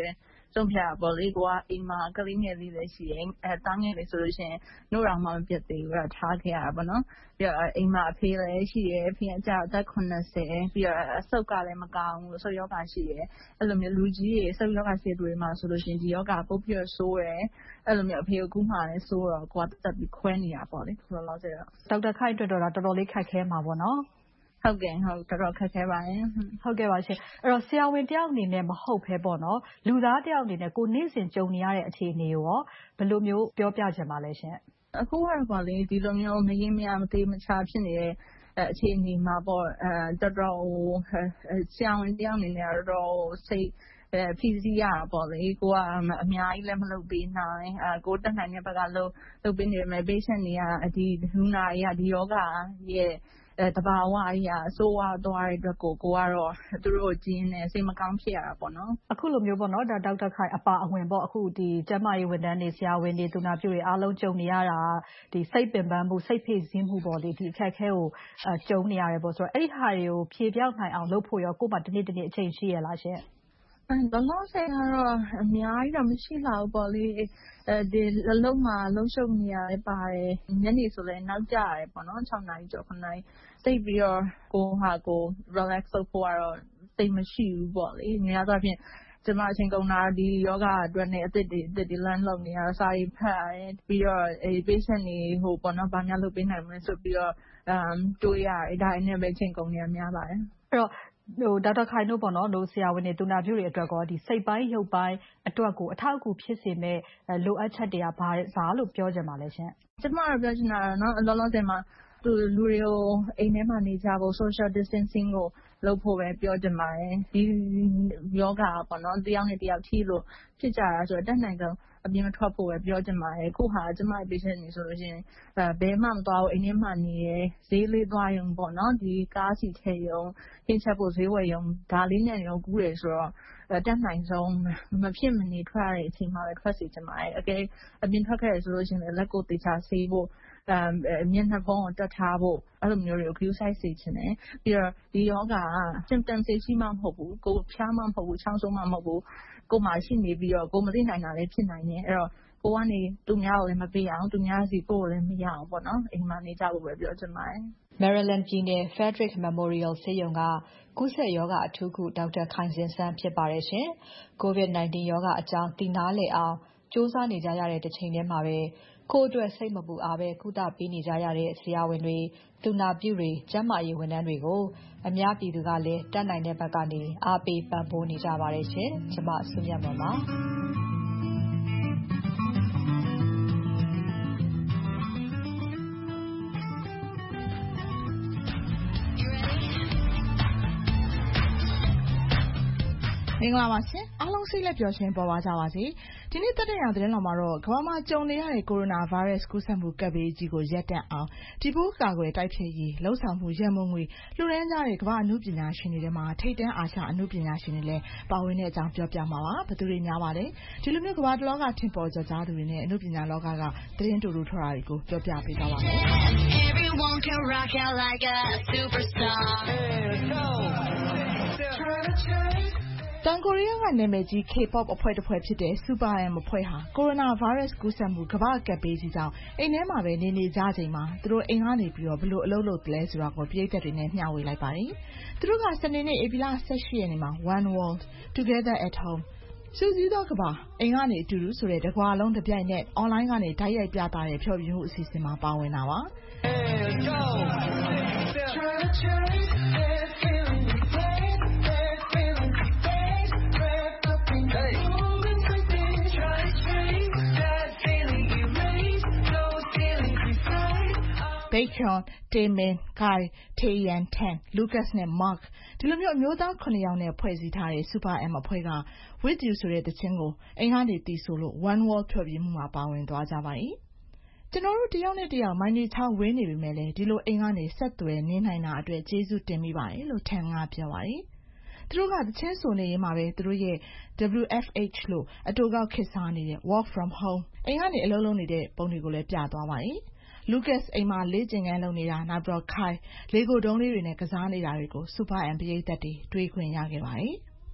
ဆုံးဖြတ်တာပေါ့လေကိုကအိမ်မှာကလေးငယ်လေးလည်းရှိတယ်အဲတားငယ်လေးဆိုလို့ရှိရင်နှုတ်တော်မှမပြတ်သေးဘူးထားခဲ့ရတာပေါ့နော်ပြီးတော့အိမ်မှာအဖေလည်းရှိတယ်အဖေကကြာအသက်ခုနှစ်ဆယ်ပြီးတော့အဆုတ်ကလည်းမကောင်းဘူးအဆုတ်ယောဂရှိတယ်အဲ့လိုမျိုးလူကြီးတွေအဆုတ်ယောဂရှိတွေမှာဆိုလို့ရှိရင်ဒီယောဂပုတ်ပြတ်ဆိုးတယ်အဲ့လိုမျိုးအဖေကကူးမှလည်းဆိုးတော့ကိုကတက်ပြီးခွဲနေတာပေါ့လေဆိုတော့ဆိုတော့ဒေါက်တာခိုင်အတွက်တော့တော်တော်လေးခက်ခဲမှာပေါ့နော်ဟုတ်ကဲ့ဟုတ်တော်တော်ခက်ခဲပါတယ်ဟုတ်ကဲ့ပါရှင်အဲ့တော့ဆရာဝန်တယောက်အနေနဲ့မဟုတ်ဘဲပေါ့နော်လူသားတယောက်အနေနဲ့ကိုနေ့စဉ်ကြုံနေရတဲ့အခြေအနေကိုရောဘယ်လိုမျိုးပြောပြချင်ပါလဲရှင်အခုကတော့ပေါ့လေဒီလိုမျိုးမရင်မရမသေးမချဖြစ်နေတဲ့အခြေအနေမှာပေါ့အဲတော်တော်ဆရာဝန်တယောက်အနေနဲ့တော်တော်စိတ်အဲဖြီးစီးရတာပေါ့လေကိုကအများကြီးလည်းမလုပ်ပေးနိုင်အဲကိုတက်နိုင်တဲ့ဘက်ကလုပ်လုပ်ပေးနေမယ် patient တွေကဒီလူနာတွေကဒီယောဂရဲ့အဲတဘာဝအရာဆိုးဝါးသွားတဲ့အတွက်ကိုကိုကတော့သူတို့ကျင်းနေစိတ်မကောင်းဖြစ်ရတာပေါ့နော်အခုလိုမျိုးပေါ့နော်ဒါဒေါက်တာခိုင်အပါအဝင်ပေါ့အခုဒီကျန်းမာရေးဝန်ထမ်းတွေဆရာဝန်တွေသူနာပြုတွေအားလုံးကြုံနေရတာဒီစိတ်ပင်ပန်းမှုစိတ်ဖိစီးမှုပေါ့လေဒီအခက်အခဲကိုအဲကြုံနေရတယ်ပေါ့ဆိုတော့အဲ့ဒီဟာတွေကိုဖြေပြောင်းနိုင်အောင်လုပ်ဖို့ရောကို့မှာဒီနေ့ဒီနေ့အချိန်ရှိရလားရှင်လောလောဆယ်ကတော့အများကြီးတော့မရှိလာဘူးပေါ့လေအဲဒီအလုံးမှာလုံးရှုပ်နေရတယ်ပါတယ်ညနေဆိုလည်းနောက်ကျရတယ်ပေါ့နော်၆နာရီကျော်ခုနှစ်နာရီသိပြီးတော့ကိုဟာကို relax လုပ်ဖို့ကတော့သိမရှိဘူးပေါ့လေ။များသောအားဖြင့်ကျမအချိန်ကုန်တာဒီယောဂအတွက်နဲ့အသစ်တွေအသစ်တွေ learn လုပ်နေရတော့စာတွေဖတ်ရတယ်ပြီးတော့အဲ patient တွေဟိုပေါ့နော်ဗာများလုပ်ပေးနိုင်မလဲဆိုပြီးတော့အမ်တွေးရတယ်ဒါနဲ့ပဲအချိန်ကုန်နေရများပါတယ်။အဲ့တော့ဟိုဒေါက်တာခိုင်တို့ပေါ့နော်တို့ဆရာဝန်တွေသူနာပြုတွေအတွက်ကောဒီစိတ်ပိုင်းရုပ်ပိုင်းအတွက်ကိုအထောက်အကူဖြစ်စေမဲ့လိုအပ်ချက်တွေကဘာဘာလို့ပြောကြမှာလဲရှင်ကျမတို့ပြောချင်တာနော်လောလောဆယ်မှာသူလူတွေကိုအိမ်ထဲမှာနေကြဖို့ social distancing ကိုလုပ်ဖို့ပဲပြောချင်ပါတယ်ဒီယောဂပေါ့နော်တယောက်နဲ့တယောက်ထိလို့ဖြစ်ကြတာဆိုတော့တက်နိုင်တော့အပြင်မထွက်ဖို့ပဲပြောချင်ပါတယ်ခုဟာကျမရဲ့ patient တွေဆိုလို့ရှိရင်အဲဘယ်မှမသွားဘူးအိမ်ထဲမှာနေရဈေးလေးသွားရုံပေါ့နော်ဒီကားစီထဲရုံဟင်းချက်ဖို့ဈေးဝယ်ရုံဒါလေးနဲ့ရောကူးတယ်ဆိုတော့တက်နိုင်ဆုံးမဖြစ်မနေထွက်ရတဲ့အချိန်မှာပဲထွက်စီချင်ပါတယ်အကယ်အပြင်ထွက်ခဲ့ရဆိုလို့ရှိရင်လက်ကိုသေချာဆေးဖို့အမျက်နှာဖုံးကိုတက်ထားဖို့အဲ့လိုမျိုးတွေကို view size စေချင်တယ်ပြီးတော့ဒီယောဂက symptom တွေရှိမှမဟုတ်ဘူးကိုဖျားမှမဟုတ်ဘူးချောင်းဆိုးမှမဟုတ်ဘူးကိုမှရှိနေပြီးတော့ကိုမသိနိုင်တာလည်းဖြစ်နိုင်တယ်အဲ့တော့ကိုကနေသူများကိုလည်းမပေးအောင်သူများစီကိုလည်းမရအောင်ပေါ့နော်အိမ်မှာနေကြဖို့ပဲပြောချင်ပါတယ် Maryland ပြည်နယ် Frederick Memorial ဆေးရုံကကူးစက်ရောဂါအထူးကုဒေါက်တာခိုင်စင်စန်းဖြစ်ပါတယ်ရှင်။ COVID 19 ရောဂါအကြောင်းသိနာလည်အောင်စူးစမ်းနေကြရတဲ့တစ်ချိန်တည်းမှာပဲကိုယ့်အတွက်စိတ်မပူအားပဲကုသပေးနေကြရတဲ့ဆရာဝန်တွေသူနာပြုတွေကျန်းမာရေးဝန်ထမ်းတွေကိုအများပြည်သူကလည်းတတ်နိုင်တဲ့ဘက်ကနေအားပေးပံ့ပိုးနေကြပါတယ်ရှင်။ကျွန်မဆုမြတ်ပါပါမင်္ဂလာပါရှင်အားလုံးစိတ်လက်ပျော်ရွှင်ပေါ်ပါကြပါစေဒီနေ့တက်တဲ့ရောင်သတင်းတော်မှာတော့ကမ္ဘာမှာကြုံနေရတဲ့ကိုရိုနာဗိုင်းရပ်စ်ကူးစက်မှုကပ်ဘေးကြီးကိုရပ်တန့်အောင်ဒီပိုးကာကွယ်တိုက်ဖျက်ရေးလှုံ့ဆော်မှုရန်ပုံငွေလှူဒန်းကြတဲ့ကမ္ဘာအမှုပညာရှင်တွေထဲမှာထိပ်တန်းအာရှအမှုပညာရှင်တွေလည်းပါဝင်တဲ့အကြောင်းပြောပြမှာပါဘယ်သူတွေများပါလဲဒီလိုမျိုးကမ္ဘာတလောကထင်ပေါ်ကျော်ကြားသူတွေနဲ့အမှုပညာလောကကသတင်းတူတူထွားတာတွေကိုပြောပြပေးသွားပါမယ် Everyone can rock out like a superstarတောင်ကိုရီးယားကနာမည်ကြီး K-pop အဖွဲ့တစ်ဖွဲ့ဖြစ်တဲ့ Super M အဖွဲ့ဟာကိုရိုနာဗိုင်းရပ်စ်ကူးစက်မှုကမ္ဘာ့ကပ်ဘေးကြီးကြောင့်အိမ်ထဲမှာပဲနေနေကြချိန်မှာသူတို့အိမ်ကနေပြီးတော့ဘယ်လိုအလုပ်လုပ်သလဲဆိုတာကိုပြည်သက်တွေနဲ့မျှဝေလိုက်ပါတယ်။သူတို့ကစနေနေ့ဧပြီလ၁၈ရက်နေ့မှာ One World Together at Home စူးစီးသောကမ္ဘာအိမ်ကနေအတူတူဆိုတဲ့တကွာလုံးတစ်ပြိုင်နက် online ကနေဓာတ်ရိုက်ပြသတဲ့ဖျော်ဖြေမှုအစီအစဉ်မှာပါဝင်တာပါ။Baekhyun, Taemin, Kai, Taeyeon, Tan, Lucas နဲ့ Mark ဒီလိုမျိုးအမျိုးသားခုနှစ်ယောက်နဲ့ဖွဲ့စည်းထားတဲ့ Super M အဖွဲ့က With You ဆိုတဲ့သချင်းကိုအိမ်ကနေတီးဆိုလို့ One World ဖျော်ဖြေမှုမှာပါဝင်သွားကြပါတယ်။ကျွန်တော်တို့တယောက်နဲ့တယောက်မိုင်းနေချောင်းဝေးနေပြီမဲ့လေဒီလိုအိမ်ကနေဆက်သွယ်နေနိုင်တာအတွက်ကျေးဇူးတင်မိပါတယ်လို့ Tan ကပြောပါတယ်။သူတို့ကသချင်းဆိုနေရင်မှာပဲသူတို့ရဲ့ W F H လို့အတူကောက်ခေတ်စားနေတဲ့ Work from Home အိမ်ကနေအလုပ်လုပ်နေတဲ့ပုံတွေကိုလည်းပြသွားပါတယ်။ Lucas အိမ်မှာလေ့ကျင့်ခန်းလုပ်နေတာနောက်တော့ Kai လေကိုတုံးလေးတွေနဲ့ကစားနေတာတွေကို Super M ပရိသတ်တွေတွေ့ခွင့်ရခဲ့ပါတယ်။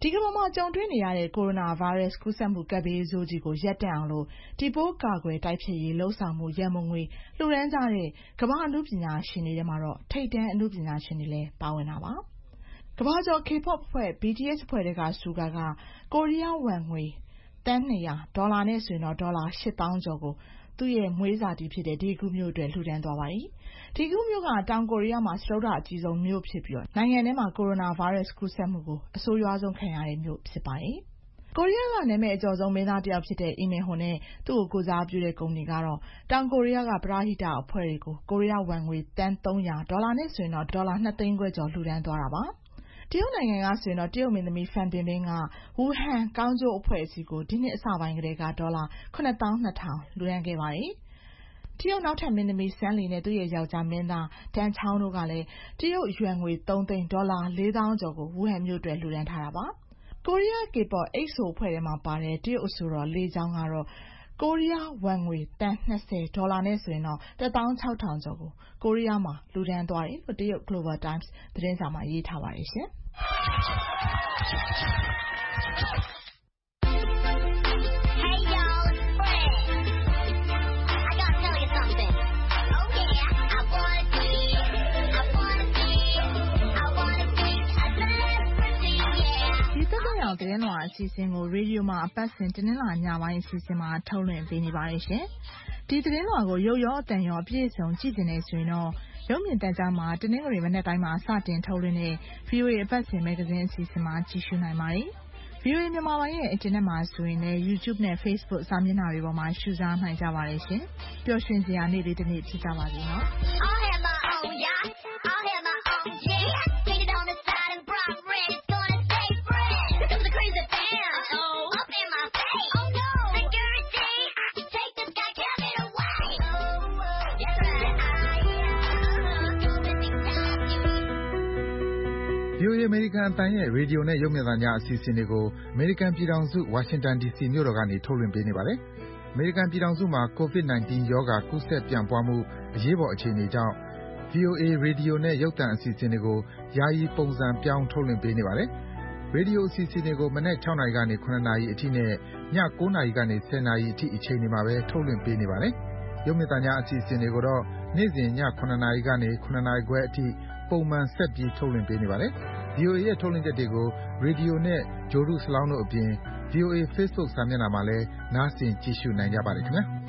ဒီကမ္ဘာမှာကြုံတွေ့နေရတဲ့ကိုရိုနာဗိုင်းရပ်စ်ကူးစက်မှုကပ်ဘေးဆိုးကြီးကိုရပ်တန့်အောင်လို့ဒီပိုးကာကွယ်တိုက်ဖျက်ရေးလှုံ့ဆော်မှုရန်ပုံငွေလှူဒါန်းကြတဲ့ကမ္ဘာအနုပညာရှင်တွေထဲမှာတော့ထိပ်တန်းအနုပညာရှင်တွေလည်းပါဝင်တာပါ။ကမ္ဘာကျော် K-pop အဖွဲ့ ဘီ တီ အက်စ် အဖွဲ့တွေက Suga ကကိုရီးယားဝမ်ငွေသန်းနှစ်ရာဒေါ်လာနဲ့ဆိုရင်တော့ဒေါ်လာရှစ်သောင်းကျော်ကိုသူ့ရဲ့မွေးစာတီဖြစ်တဲ့ဒီကူးမြို့အတွက်လှူဒါန်းသွားပါတယ်။ဒီကူးမြို့ကတောင်ကိုရီးယားမှာစတုတ္ထအကြီးဆုံးမြို့ဖြစ်ပြီးနိုင်ငံထဲမှာကိုရိုနာဗိုင်းရပ်စ်ကူးစက်မှုကိုအဆိုးရွားဆုံးခံရတဲ့မြို့ဖြစ်ပါတယ်။ကိုရီးယားကနာမည်အကျော်ဆုံးမင်းသားတစ်ယောက်ဖြစ်တဲ့အီမင်ဟွန်နဲ့သူ့ကိုကိုစားပြုတဲ့ကုမ္ပဏီကတော့တောင်ကိုရီးယားကပရဟိတအဖွဲ့တွေကိုကိုရီးယားဝမ်ငွေသန်းသုံးရာဒေါ်လာနဲ့ဆိုရင်တော့ဒေါ်လာနှစ်သိန်းခွဲကျော်လှူဒါန်းသွားတာပါ။တရုတ်နိုင်ငံကဆိုရင်တော့တရုတ်မင်းသမီးဖန်ပင်ပင်ကဝူဟန်ကောင်းကျိုးအဖွဲ့အစည်းကိုဒီနှစ်အစပိုင်းကတည်းကဒေါ်လာခုနှစ်သောင်းနှစ်ထောင်လှူဒါန်းခဲ့ပါတယ်။တရုတ်နောက်ထပ်မင်းသမီးဆန်းလီနဲ့သူ့ရဲ့ယောက်ျားမင်းသားတန်ချောင်းတို့ကလည်းတရုတ်ယွမ်ငွေသုံးသိန်းဒေါ်လာလေးသောင်းကျော်ကိုဝူဟန်မြို့အတွက်လှူဒါန်းထားတာပါ။ကိုရီးယား K-pop အိတ်ဆိုအဖွဲ့ထဲမှာပါတဲ့တရုတ်အဆိုတော်လေးချောင်းကတော့ကိုရီးယားဝမ်ငွေသန်းနှစ်ဆယ်ဒေါ်လာနဲ့ဆိုရင်တော့တစ်သောင်းခြောက်ထောင်ကျော်ကိုကိုရီးယားမှာလှူဒါန်းသွားတယ်လို့တရုတ် Global Times သတင်းစာမှာရေးထားပါတယ်ရှင်။ "သတင်းလွှာအစီအစဉ်ကိုရေဒီယိုမှာအပတ်စဉ်တနင်္လာညပိုင်းအစီအစဉ်မှာထုတ်လွှင့်ပေးနေပါတယ်ရှင်။ဒီသတင်းလွှာကိုရုပ်ရောအသံရောအပြည့်အစုံကြည့်ချင်တယ်ဆိုရင်တော့ရုပ်မြင်သံကြားမှာတနင်္ဂနွေမနက်တိုင်းမှာစတင်ထုတ်လွှင့်တဲ့ ဗွီအိုအေ အပတ်စဉ်မဂ္ဂဇင်းအစီအစဉ်မှာကြည့်ရှုနိုင်ပါတယ်။ ဗွီအိုအေမြန်မာပိုင်းရဲ့အင်တာနက်မှာဆိုရင်လည်း YouTube နဲ့ Facebook စာမျက်နှာတွေပေါ်မှာရှုစားနိုင်ကြပါတယ်ရှင်။ပျော်ရွှင်စရာနေ့လေးတစ်နေ့ဖြစ်ကြပါစေနော်။ဗွီအိုအေအမေရိကန်အသံရဲ့ရေဒီယိုနဲ့ရုပ်မြင်သံကြားအစီအစဉ်တွေကိုအမေရိကန်ပြည်ထောင်စုဝါရှင်တန်ဒီစီမြို့တော်ကနေထုတ်လွှင့်ပေးနေပါတယ်။အမေရိကန်ပြည်ထောင်စုမှာ ကိုဗစ်-၁၉ ရောဂါကူးစက်ပြန့်ပွားမှုအရေးပေါ်အခြေအနေကြောင့် ဗွီအိုအေရေဒီယိုနဲ့ရုပ်သံအစီအစဉ်တွေကိုယာယီပုံစံပြောင်းထုတ်လွှင့်ပေးနေပါတယ်။ရေဒီယိုအစီအစဉ်တွေကိုမနက်၆နာရီကနေ၇နာရီအထိနဲ့ည၉နာရီကနေ၁၀နာရီအထိအချိန်တွေမှာပဲထုတ်လွှင့်ပေးနေပါတယ်။ရုပ်မြင်သံကြားအစီအစဉ်တွေကိုတော့နေ့စဉ်ည၇နာရီကနေ၇နာရီခွဲအထိပုံမှန်ဆက်ပြီးထုတ်လွှင့်ပေးနေပါတယ်။ ဗွီအိုအေရဲ့ထုတ်လွှင့်ချက်တွေကိုရေဒီယိုနဲ့ဂြိုလ်တုစလောင်းတို့အပြင် ဗွီအိုအေ Facebook စာမျက်နှာမှာလည်းနားဆင်ကြည့်ရှုနိုင်ကြပါတယ်ခင်ဗျာ။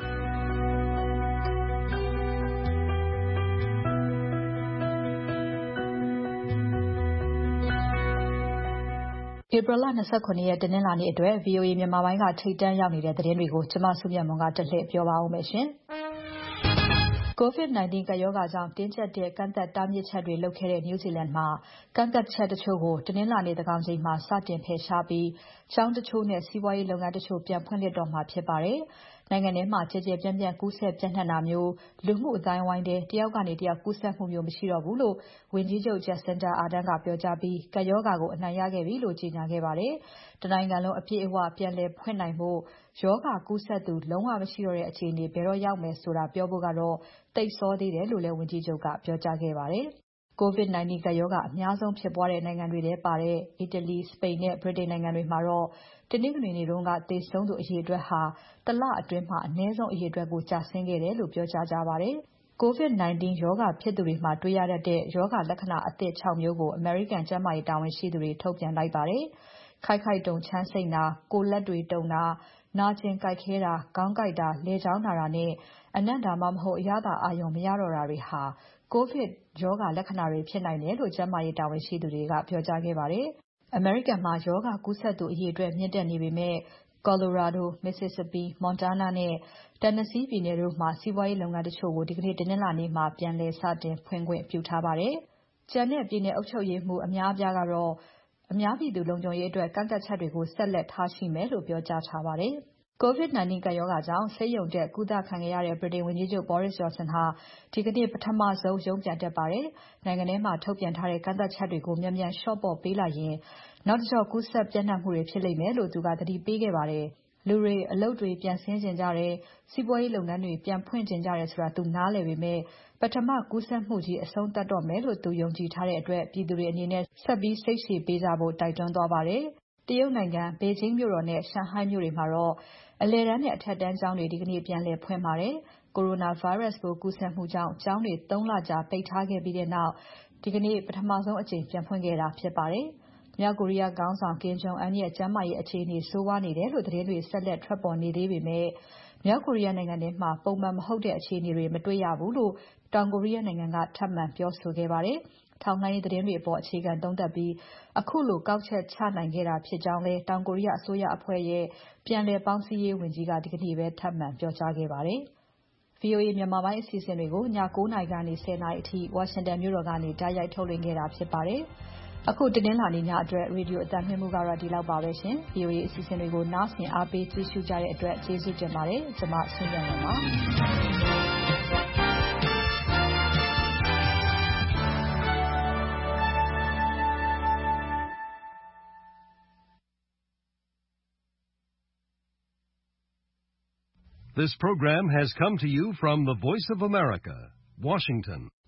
ဧပြီလ၂၇ရက်တနင်္လာနေ့အတွက် ဗွီအိုအေမြန်မာပိုင်းကထိပ်တန်းရောက်နေတဲ့သတင်းတွေကိုကျမစုမြတ်မွန်ကတက်လှည့်ပြောပါဦးမယ်ရှင်။ ကိုဗစ်၁၉ ကပ်ရောဂါကြောင့်တင်းကျပ်တဲ့ကန့်သတ်တားမြစ်ချက်တွေလုပ်ခဲ့တဲ့ New Zealand မှာကန့်သတ်ချက်တချို့ကိုတနင်္လာနေ့သန်းခေါင်ချိန်မှာစတင်ဖယ်ရှားပြီးကျောင်းတချို့နဲ့စီးပွားရေးလုပ်ငန်းတချို့ပြန်ဖွင့်လှစ်တော့မှာဖြစ်ပါတယ်။နိုင်ငံထဲမှာကျယ်ကျယ်ပြန့်ပြန့်ကူးစက်ပြန့်နှံ့တာမျိုးလူမှုအသိုင်းအဝိုင်းထဲတယောက်ကနေတယောက်ကူးစက်မှုမျိုးမရှိတော့ဘူးလို့ဝန်ကြီးချုပ် Jacinda Ardern ကပြောကြားပြီးကပ်ရောဂါကိုအနိုင်ရခဲ့ပြီလို့ကြေညာခဲ့ပါတယ်။တနိုင်ငံလုံးအပြည့်အဝပြန်လည်ဖွင့်နိုင်ဖို့ရောဂါကူးစက်သူလုံးဝမရှိတော့တဲ့အခြေအနေဘယ်တော့ရောက်မယ်ဆိုတာပြောဖို့ကတော့သိပ်စောသေးတယ်လို့လည်းဝန်ကြီးချုပ်ကပြောကြားခဲ့ပါတယ်။ ကိုဗစ်၁၉ ကပ်ရောဂါအများဆုံးဖြစ်ပွားတဲ့နိုင်ငံတွေထဲပါတဲ့အီတလီ၊စပိန်နဲ့ဗြိတိန်နိုင်ငံတွေမှာတော့တနင်္ဂနွေနေ့ကသေဆုံးသူအရေအတွက်ဟာတလအတွင်းအနည်းဆုံးအရေအတွက်ကိုကျဆင်းခဲ့တယ်လို့ပြောကြားကြပါတယ်။ ကိုဗစ်၁၉ရောဂါဖြစ်သူတွေမှာတွေ့ရတတ်တဲ့ရောဂါလက္ခဏာအသစ်ခြောက်မျိုးကိုအမေရိကန်ကျန်းမာရေးတာဝန်ရှိသူတွေထုတ်ပြန်လိုက်ပါတယ်။ခိုက်ခိုက်တုန်ချမ်းစိမ့်တာ၊ကိုယ်လက်တွေတုန်တာ၊နာကျင်ကိုက်ခဲတာ၊ခေါင်းကိုက်တာ၊လည်ချောင်းနာတာနဲ့အနံ့ဒါမှမဟုတ်အရသာအာရုံမရတော့တာတွေဟာကိုဗစ်ရောဂါလက္ခဏာတွေဖြစ်နိုင်တယ်လို့ကျန်းမာရေးတာဝန်ရှိသူတွေကပြောကြားခဲ့ပါတယ်။အမေရိကန်မှာရောဂါကူးစက်သူအရေအတွက်မြင့်တက်နေပေမဲ့ Colorado, Mississippi, Montana နဲ့ Tennessee ပြည်နယ်တို့မှာစီးပွားရေးလုပ်ငန်းတချို့ကိုဒီကနေ့တနင်္လာနေ့မှာပြန်လည်စတင်ဖွင့်ခွင့်ပြုထားပါတယ်။ကျန်တဲ့ပြည်နယ်အုပ်ချုပ်ရေးမှူးအများအပြားကတော့အများပြည်သူလုံခြုံရေးအတွက်ကန့်သတ်ချက်တွေကိုဆက်လက်ထားရှိမယ်လို့ပြောကြားထားပါတယ်။ ကိုဗစ်၁၉ကပ်ရောဂါကြောင့်ဆေးရုံတက်ကုသခံခဲ့ရတဲ့ဗြိတိန်ဝန်ကြီးချုပ် Boris Johnson ဟာဒီကနေ့ပထမဆုံးရုံးပြန်တက်ပါတယ်။နိုင်ငံထဲမှာထုတ်ပြန်ထားတဲ့ကန့်သတ်ချက်တွေကိုမြန်မြန်လျှော့ပေါ့ပေးလိုက်ရင်နောက်တကျော့ကူးစက်ပြန့်နှံ့မှုတွေဖြစ်လိမ့်မယ်လို့သူကသတိပေးခဲ့ပါတယ်။လူတွေအလုပ်တွေပြန်ဆင်းချင်ကြတယ်။စီးပွားရေးလုပ်ငန်းတွေပြန်ဖွင့်ချင်ကြတယ်ဆိုတာသူနားလည်ပေမဲ့ပထမကူးစက်မှုကြီးအဆုံးသတ်တော့မယ်လို့သူယုံကြည်ထားတဲ့အတွက်ပြည်သူတွေအနေနဲ့ဆက်ပြီးစိတ်ရှည်ပေးကြဖို့တိုက်တွန်းသွားပါတယ်။တရုတ်နိုင်ငံဘေဂျင်းမြို့တော်နဲ့ရှန်ဟိုင်းမြို့တွေမှာတော့အလယ်တန်းနဲ့အထက်တန်းကျောင်းတွေဒီကနေ့ပြန်လည်ဖွင့်ပါတယ်။ ကိုရိုနာဗိုင်းရပ်စ်ပိုးကူးစက်မှုကြောင့်ကျောင်းတွေသုံးလကြာပိတ်ထားခဲ့ပြီးနောက်ဒီကနေ့ပထမဆုံးအကြိမ်ပြန်ဖွင့်ခဲ့တာဖြစ်ပါတယ်။ မြောက်ကိုရီးယားခေါင်းဆောင် Kim Jong Un ရဲ့ကျန်းမာရေးအခြေအနေဆိုးဝါးနေတယ်လို့သတင်းတွေဆက်လက်ထွက်ပေါ်နေသေးပေမဲ့မြောက်ကိုရီးယားနိုင်ငံထဲမှာပုံမှန်မဟုတ်တဲ့အခြေအနေတွေမတွေ့ရဘူးလို့တောင်ကိုရီးယားနိုင်ငံကထပ်မံပြောဆိုခဲ့ပါတယ်။ ထောက်လှမ်းရေးသတင်းတွေအပေါ်အခြေခံသုံးသပ်ပြီးအခုလိုကောက်ချက်ချနိုင်ခဲ့တာဖြစ်ကြောင်းလည်းတောင်ကိုရီးယားအစိုးရအဖွဲ့ရဲ့ပြန်လည်ပေါင်းစည်းရေးဝန်ကြီးကဒီကနေ့ပဲထပ်မံပြောကြားခဲ့ပါတယ်။ VOA မြန်မာပိုင်းအစီအစဉ်တွေကိုည ၉ နာရီကနေ ၁၀ နာရီအထိဝါရှင်တန်မြို့တော်ကနေတိုက်ရိုက်ထုတ်လွှင့်ခဲ့တာဖြစ်ပါတယ်။ အခုတနင်္လာနေ့ညအတွက် Radio အသံလွှင့်မှုကတော့ဒီလောက်ပါပဲရှင်။ VOA အစီအစဉ်တွေကိုနားဆင်အားပေးကြည့်ရှုကြတဲ့အတွက်ကျေးဇူးတင်ပါတယ်။ ကျွန်မဆုမြတ်မွန်ပါ။ This program has come to you from the Voice of America, Washington.